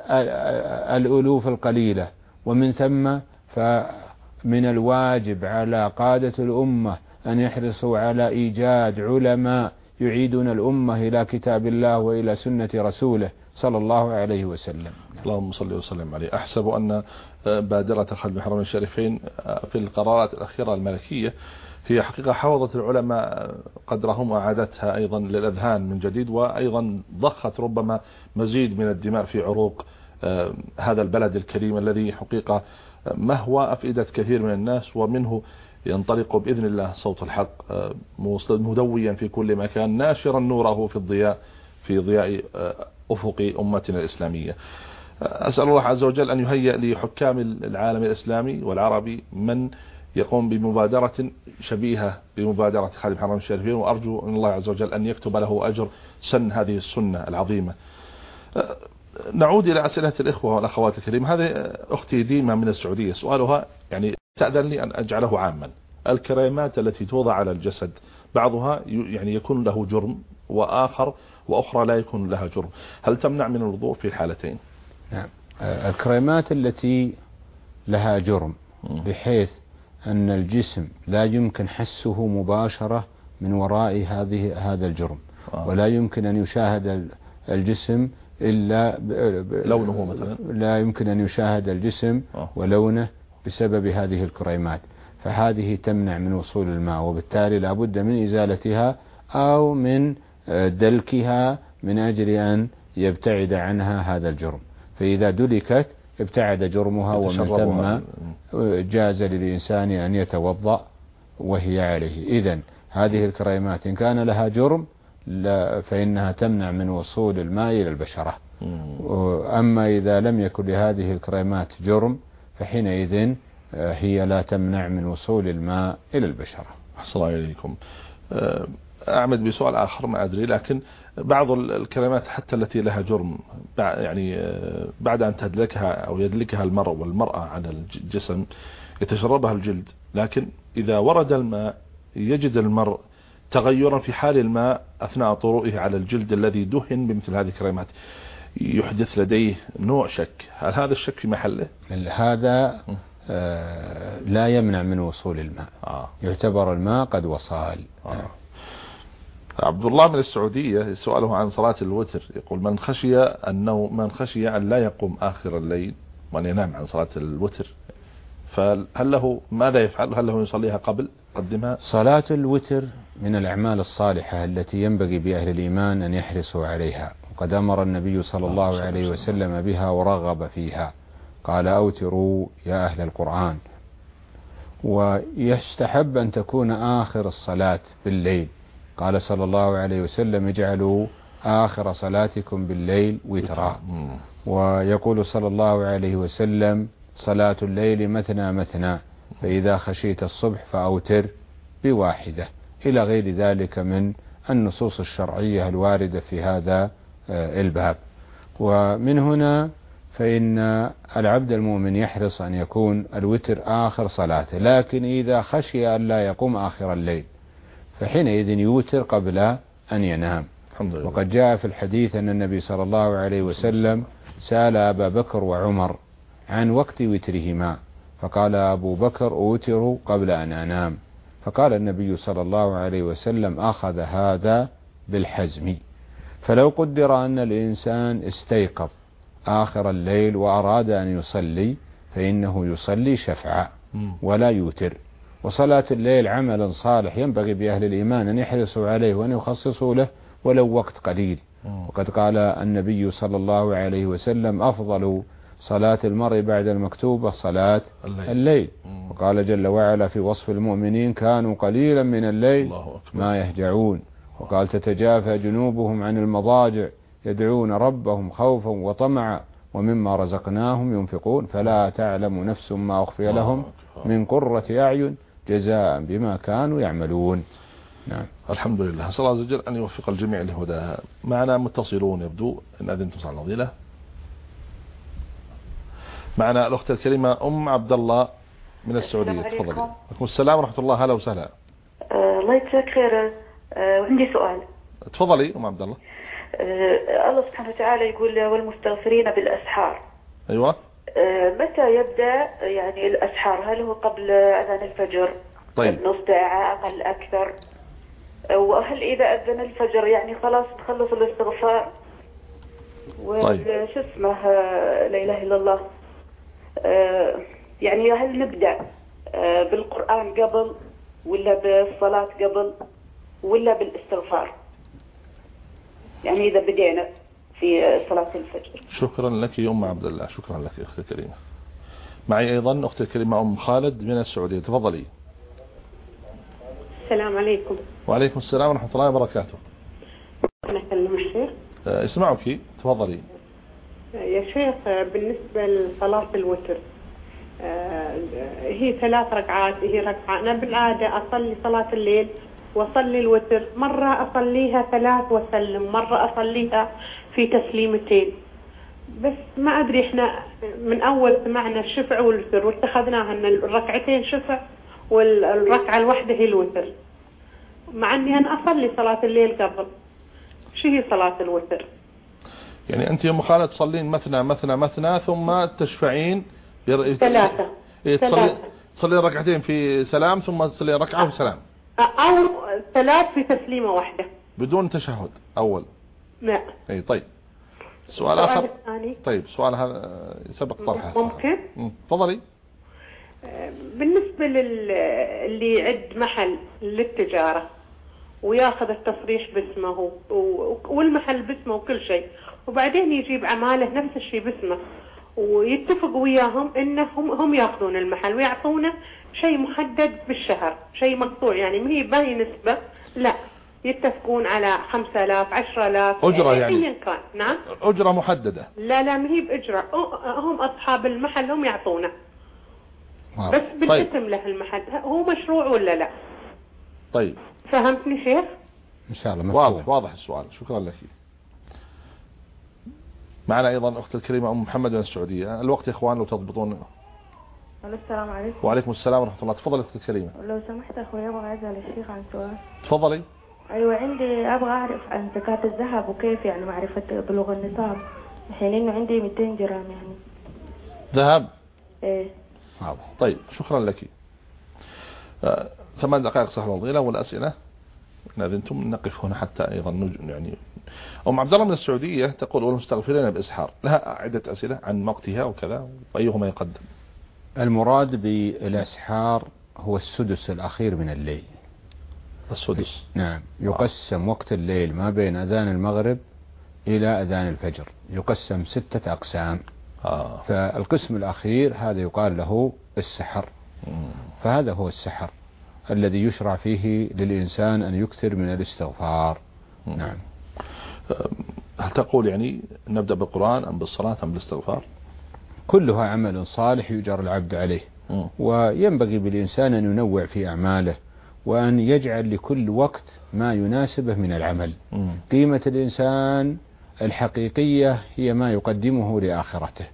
الألوف القليلة. ومن ثم فمن الواجب على قادة الأمة أن يحرصوا على إيجاد علماء يعيدون الأمة إلى كتاب الله وإلى سنة رسوله صلى الله عليه وسلم. اللهم صل وسلم عليه. أحسب أن بادرة خلف الحرمين الشريفين في القرارات الأخيرة الملكية هي حقيقة حوضت العلماء قدرهم وأعادتها أيضا للأذهان من جديد، وأيضا ضخت ربما مزيد من الدماء في عروق هذا البلد الكريم الذي حقيقة مهوى أفئدة كثير من الناس، ومنه ينطلق بإذن الله صوت الحق مدويا في كل مكان ناشرا نوره في الضياء في ضياء أفق أمتنا الإسلامية. أسأل الله عز وجل أن يهيئ لحكام العالم الإسلامي والعربي من يقوم بمبادرة شبيهة بمبادرة خادم الحرمين الشريفين، وأرجو من الله عز وجل أن يكتب له أجر سن هذه السنة العظيمة. نعود إلى أسئلة الإخوة والأخوات الكريم. هذه أختي ديما من السعودية، سؤالها يعني تأذن لي أن أجعله عاما. الكريمات التي توضع على الجسد بعضها يعني يكون له جرم وآخر وأخرى لا يكون لها جرم، هل تمنع من الوضوء في الحالتين؟ نعم. الكريمات التي لها جرم بحيث أن الجسم لا يمكن حسه مباشرة من وراء هذه هذا الجرم، آه. ولا يمكن أن يشاهد الجسم إلا لونه مثلا، لا يمكن أن يشاهد الجسم آه. ولونه بسبب هذه الكريمات، فهذه تمنع من وصول الماء، وبالتالي لا بد من إزالتها أو من دلكها من أجل أن يبتعد عنها هذا الجرم. فإذا دلكت ابتعد جرمها، ومن ثم جاز للإنسان أن يتوضأ وهي عليه. إذن هذه الكريمات إن كان لها جرم لا فإنها تمنع من وصول الماء إلى البشرة. أما إذا لم يكن لهذه الكريمات جرم فحينئذ هي لا تمنع من وصول الماء إلى البشرة. أحسن الله إليكم. أعمد بسؤال آخر ما أدري، لكن بعض الكلمات حتى التي لها جرم يعني بعد أن تدلكها أو يدلكها المرء والمرأة على الجسم يتشربها الجلد، لكن إذا ورد الماء يجد المرء تغيرا في حال الماء أثناء طروئه على الجلد الذي دهن بمثل هذه الكريمات، يحدث لديه نوع شك. هل هذا الشك في محله؟ هذا آه لا يمنع من وصول الماء، آه. يعتبر الماء قد وصل. آه. عبد الله من السعودية سؤاله عن صلاة الوتر، يقول من خشي أنه من خشي أن لا يقوم آخر الليل وأن ينام عن صلاة الوتر، فهل له ماذا يفعل؟ هل له يصليها قبل قدمها؟ صلاة الوتر من الأعمال الصالحة التي ينبغي بأهل الإيمان أن يحرصوا عليها، وقد أمر النبي صلى الله عليه وسلم بها ورغب فيها، قال أوتروا يا أهل القرآن. ويستحب أن تكون آخر الصلاة بالليل، قال صلى الله عليه وسلم اجعلوا آخر صلاتكم بالليل وترا. ويقول صلى الله عليه وسلم صلاة الليل مثنى مثنى، فإذا خشيت الصبح فأوتر بواحدة، إلى غير ذلك من النصوص الشرعية الواردة في هذا الباب. ومن هنا فإن العبد المؤمن يحرص أن يكون الوتر آخر صلاته، لكن إذا خشي أن لا يقوم آخر الليل فحينئذ يوتر قبل أن ينام. وقد جاء في الحديث أن النبي صلى الله عليه وسلم سأل أبا بكر وعمر عن وقت وترهما، فقال أبو بكر أوتر قبل أن أنام، فقال النبي صلى الله عليه وسلم أخذ هذا بالحزم. فلو قدر أن الإنسان استيقظ آخر الليل وأراد أن يصلي فإنه يصلي شفعا ولا يوتر. وصلاة الليل عمل صالح ينبغي بأهل الإيمان أن يحرصوا عليه وأن يخصصوا له ولو وقت قليل. وقد قال النبي صلى الله عليه وسلم أفضل صلاة المرء بعد المكتوبة صلاة الليل, الليل. وقال جل وعلا في وصف المؤمنين كانوا قليلا من الليل ما يهجعون. وقال تتجافى جنوبهم عن المضاجع يدعون ربهم خوفا وطمعا ومما رزقناهم ينفقون فلا تعلم نفس ما أخفي لهم من قرة أعين جزاء بما كانوا يعملون. نعم. الحمد لله. أسأل الله عز وجل أن يوفق الجميع لهداها. معنا متصلون يبدو إن أذنتم صلى الله عليه وسلم. معنا الأخت الكريمة أم عبد الله من السعودية، تفضلي. عليكم السلام ورحمة الله. هلا وسهلا. أه الله يجزاك خير. أه وعندي سؤال. تفضلي أم عبد الله. أه الله سبحانه وتعالى يقول والمستغفرين بالأسحار. أيوة. أه متى يبدأ يعني الأسحار؟ هل هو قبل أذان الفجر طيب. نص ساعة أقل أكثر؟ وهل إذا أذن الفجر يعني خلاص تخلص الاستغفار؟ طيب. وشو اسمه لا إله إلا الله، يعني هل نبدأ بالقرآن قبل ولا بالصلاة قبل ولا بالاستغفار؟ يعني إذا بدينا في صلاة الفجر. شكرا لك يا أم عبد الله، شكرا لك أختي الكريمة. معي أيضا أختي الكريمة أم خالد من السعودية، تفضلي. السلام عليكم. وعليكم السلام ورحمة الله وبركاته. أنا أكلم الشيخ. اسمعك، تفضلي. يا شيخ بالنسبة لصلاة الوتر هي ثلاث ركعات، هي ركعة. أنا بالعادة أصلي صلاة الليل وأصلي الوتر، مرة أصليها ثلاث وأسلم، مرة أصليها في تسليمتين. بس ما أدري إحنا من أول سمعنا الشفع والوتر واتخذناها أن الركعتين شفع والركعة الواحدة هي الوتر، مع أني أنا أصلي صلاة الليل قبل. شو هي صلاة الوتر؟ يعني أنت يا أم خالد تصلين مثنى مثنى مثنى ثم تشفعين ثلاثة، تصلي تصلي ركعتين في سلام ثم تصلي ركعة في سلام، أو ثلاث في تسليمة واحدة بدون تشهد أول. لا. أي طيب. سؤال آخر. طيب سؤال هذا سبق طرحه. ممكن. تفضلي. بالنسبة للي يعد محل للتجارة وياخذ التصريح باسمه والمحل باسمه وكل شيء، وبعدين يجيب عماله نفس الشيء باسمه ويتفق وياهم انهم هم ياخذون المحل ويعطونه شيء محدد بالشهر، شيء مقطوع، يعني ما هي باهي نسبة، لا يتفقون على خمسة آلاف عشرة آلاف أجرة، يعني أيا كان. نعم، أجرة محددة. لا لا ما هي بأجرة، هم أصحاب المحل هم يعطونه آه. بس بالاسم. طيب. له المحل هو مشروع ولا لا؟ طيب فهمتني شيخ؟ إن شاء الله واضح واضح السؤال، شكرا لك. معنا أيضا أخت الكريمة أم محمد من السعودية. الوقت يا إخوان لو تضبطون. السلام عليكم. وعليكم السلام ورحمة الله. تفضل أخت الكريمة. لو سمحت أخوي أبغى أسأل الشيخ عن سؤال. تفضلي. أيوة عندي أبغى أعرف عن زكاة الذهب وكيف يعني معرفة بلوغ النصاب، الحين إنه عندي مئتين جرام يعني. ذهب. إيه. واضح. طيب شكرا لك. آه، ثمان دقائق صح الفضيلة والأسئلة إن أنتم نقف هنا حتى أيضا يعني. أم عبد الله من السعودية تقول والمستغفرين بإسحار، لها عدة أسئلة عن وقتها وكذا وأيهما يقدم. المراد بالأسحار هو السدس الأخير من الليل. السدس. نعم، يقسم وقت الليل ما بين أذان المغرب إلى أذان الفجر، يقسم ستة أقسام. آه. فالقسم الأخير هذا يقال له السحر. مم. فهذا هو السحر الذي يشرع فيه للإنسان أن يكثر من الاستغفار. مم. نعم. هل تقول يعني نبدأ بالقرآن أم بالصلاة أم بالاستغفار؟ كلها عمل صالح يجر العبد عليه. مم. وينبغي بالإنسان أن ينوع في أعماله وأن يجعل لكل وقت ما يناسبه من العمل. مم. قيمة الإنسان الحقيقية هي ما يقدمه لآخرته،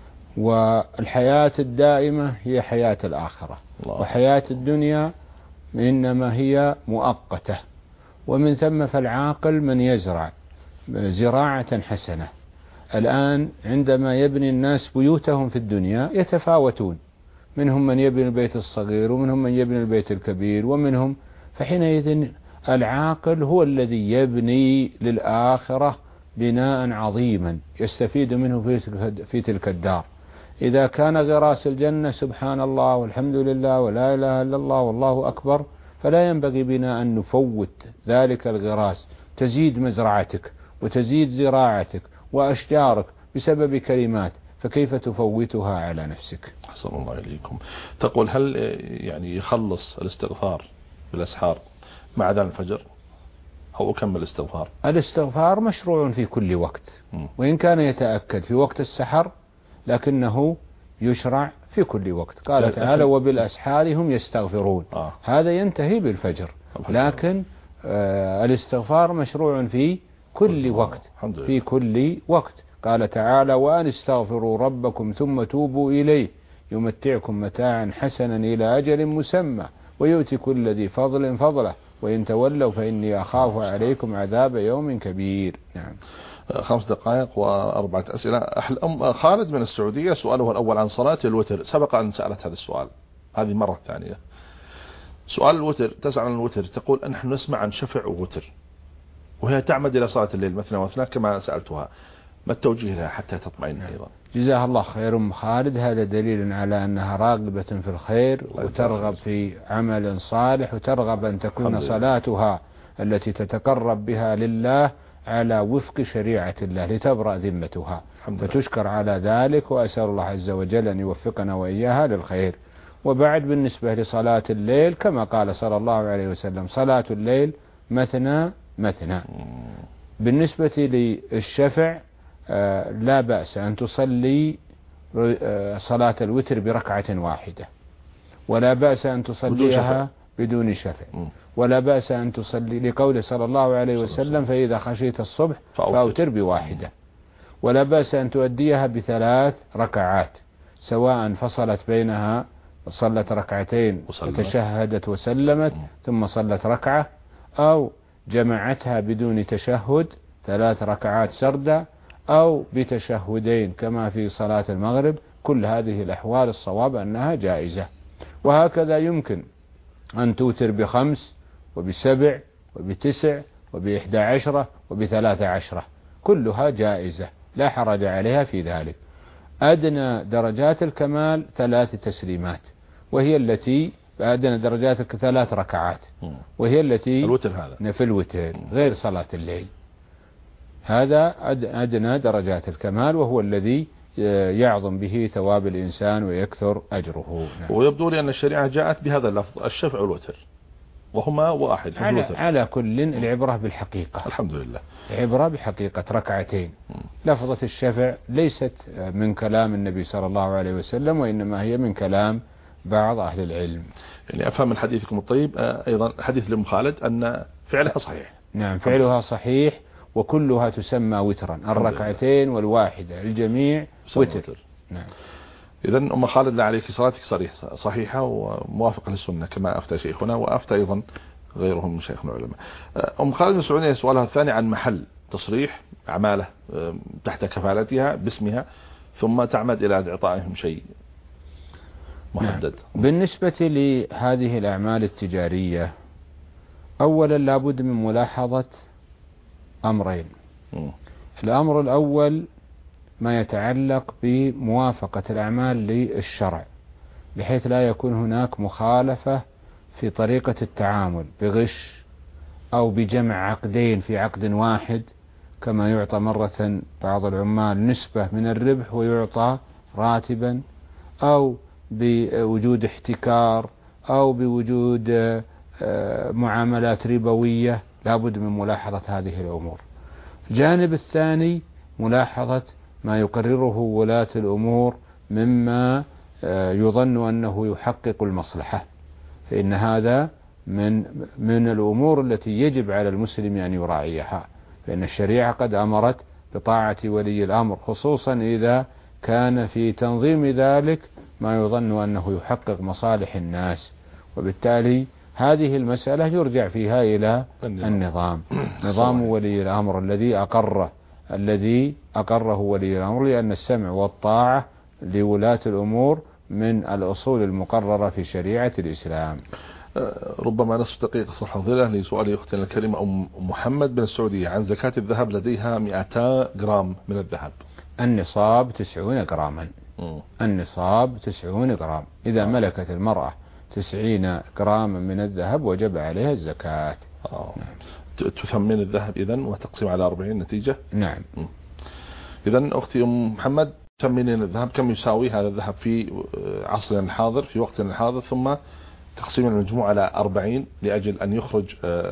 والحياة الدائمة هي حياة الآخرة. الله. وحياة الدنيا إنما هي مؤقتة. ومن ثم فالعاقل من يزرع زراعة حسنة. الآن عندما يبني الناس بيوتهم في الدنيا يتفاوتون، منهم من يبني البيت الصغير ومنهم من يبني البيت الكبير ومنهم، فحينئذ العاقل هو الذي يبني للآخرة بناء عظيما يستفيد منه في تلك الدار. إذا كان غراس الجنة سبحان الله والحمد لله ولا إله إلا الله والله أكبر، فلا ينبغي بنا أن نفوت ذلك الغراس. تزيد مزرعتك وتزيد زراعتك وأشجارك بسبب كلمات، فكيف تفوتها على نفسك؟ أحسن الله إليكم. تقول هل يعني يخلص الاستغفار بالأسحار مع أذان الفجر أو أكمل الاستغفار؟ الاستغفار مشروع في كل وقت، وإن كان يتأكد في وقت السحر لكنه يشرع في كل وقت. قال تعالى وبالأسحار هم يستغفرون. آه. هذا ينتهي بالفجر، لكن آه الاستغفار مشروع في كل وقت، في كل وقت. قال تعالى وأن استغفروا ربكم ثم توبوا إليه يمتعكم متاعا حسنا إلى أجل مسمى ويؤتي كل ذي فضل فضله وإن تولوا فإني أخاف عليكم عذاب يوم كبير. نعم. خمس دقائق وأربعة أسئلة. أم خالد من السعودية سؤاله الأول عن صلاة الوتر، سبق أن سألت هذا السؤال، هذه مرة ثانية. سؤال الوتر، تسأل عن الوتر، تقول أن نحن نسمع عن شفع ووتر وهي تعمد إلى صلاة الليل مثنى واثنى كما سألتها، ما التوجيه لها حتى تطمئن أيضا؟ جزاها الله خير أم خالد، هذا دليل على أنها راغبة في الخير وترغب في عمل صالح وترغب أن تكون صلاتها التي تتقرب بها لله على وفق شريعة الله لتبرأ ذمتها، فتشكر على ذلك، وأسأل الله عز وجل أن يوفقنا وإياها للخير. وبعد بالنسبة لصلاة الليل كما قال صلى الله عليه وسلم صلاة الليل مثنى مثنى. بالنسبة للشفع لا بأس أن تصلي صلاة الوتر بركعة واحدة، ولا بأس أن تصليها بدون شفع، ولا بأس أن تصلي لقوله صلى الله عليه وسلم فإذا خشيت الصبح فأوتر بواحدة، ولا بأس أن تؤديها بثلاث ركعات سواء فصلت بينها صلت ركعتين وتشهدت وسلمت ثم صلت ركعة، أو جمعتها بدون تشهد ثلاث ركعات سردة، أو بتشهدين كما في صلاة المغرب. كل هذه الأحوال الصواب أنها جائزة. وهكذا يمكن أن توتر بخمس وبسبع وبتسع وبإحدى عشرة وبثلاث عشرة، كلها جائزة لا حرج عليها في ذلك. أدنى درجات الكمال ثلاث تسليمات، وهي التي أدنى درجات ثلاث ركعات، وهي التي الوتر هذا في الوتر غير صلاة الليل. هذا أدنى درجات الكمال، وهو الذي يعظم به ثواب الإنسان ويكثر أجره. نعم. ويبدو لي أن الشريعة جاءت بهذا اللفظ الشفع والوتر وهما واحد في على, الوتر. على كل العبرة بالحقيقة، الحمد لله، عبرة بحقيقة ركعتين. لفظة الشفع ليست من كلام النبي صلى الله عليه وسلم، وإنما هي من كلام بعض أهل العلم. يعني أفهم من حديثكم الطيب أيضا حديث لأم خالد أن فعلها صحيح. نعم فعلها صحيح، وكلها تسمى وترا، الركعتين والواحدة الجميع وتر. نعم. إذا أم خالد لا عليك صلاتك صريحة صحيحة وموافقة للسنة كما أفتى شيخنا وأفتى أيضا غيرهم من شيخنا العلماء. أم خالد بن سعودية سؤالها الثاني عن محل تصريح أعماله تحت كفالتها باسمها ثم تعمد إلى إعطائهم شيء محدد. نعم. بالنسبة لهذه الأعمال التجارية أولا لابد من ملاحظة أمرين. م. الأمر الأول ما يتعلق بموافقة الأعمال للشرع، بحيث لا يكون هناك مخالفة في طريقة التعامل بغش أو بجمع عقدين في عقد واحد، كما يعطى مرة بعض العمال نسبة من الربح ويعطى راتبا، أو بوجود احتكار، أو بوجود معاملات ربوية. لابد من ملاحظة هذه الأمور. الجانب الثاني ملاحظة ما يقرره ولاة الأمور مما يظن أنه يحقق المصلحة، فإن هذا من من الأمور التي يجب على المسلم أن يراعيها، فإن الشريعة قد أمرت بطاعة ولي الأمر، خصوصا إذا كان في تنظيم ذلك ما يظن أنه يحقق مصالح الناس، وبالتالي هذه المسألة يرجع فيها إلى النظام، نظام ولي الأمر الذي أقره الذي أقره ولي الأمر، لأن السمع والطاعة لولاة الأمور من الأصول المقررة في شريعة الإسلام. ربما نصف دقيقة صح فضيلة لسؤال أختنا الكريمة أم محمد من السعودية عن زكاة الذهب. لديها مئتي جرام من الذهب. النصاب تسعون جراما. م. النصاب تسعون جرام. إذا م. ملكت المرأة تسعين جراما من الذهب وجب عليها الزكاة. آه. نعم. تثمن الذهب إذن وتقسم على أربعين نتيجة. نعم. إذن أختي أم محمد تثمنين الذهب، كم يساوي هذا الذهب في عصرنا الحاضر في وقتنا الحاضر، ثم تقسيم المجموع على أربعين لأجل أن يخرج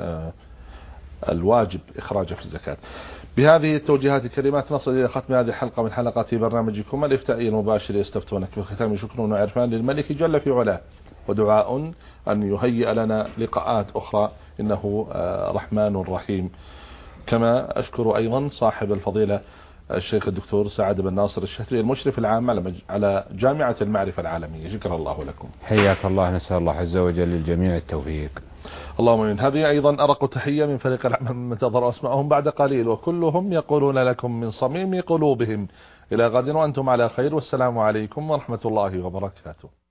الواجب إخراجه في الزكاة. بهذه التوجيهات الكلمات نصل إلى ختم هذه الحلقة من حلقات برنامجكم الإفتائي المباشر يستفتونك. في الختام شكر وعرفان للملك جل في علاه، ودعاء أن يهيئ لنا لقاءات أخرى إنه رحمن رحيم. كما أشكر أيضا صاحب الفضيلة الشيخ الدكتور سعد بن ناصر الشهري المشرف العام على جامعة المعرفة العالمية. شكر الله لكم. حياك الله. نسأل الله عز وجل للجميع التوفيق. اللهم امين. هذه أيضا أرق تحية من فريق العمل من تظهر أسمائهم بعد قليل، وكلهم يقولون لكم من صميم قلوبهم إلى غد وأنتم على خير، والسلام عليكم ورحمة الله وبركاته.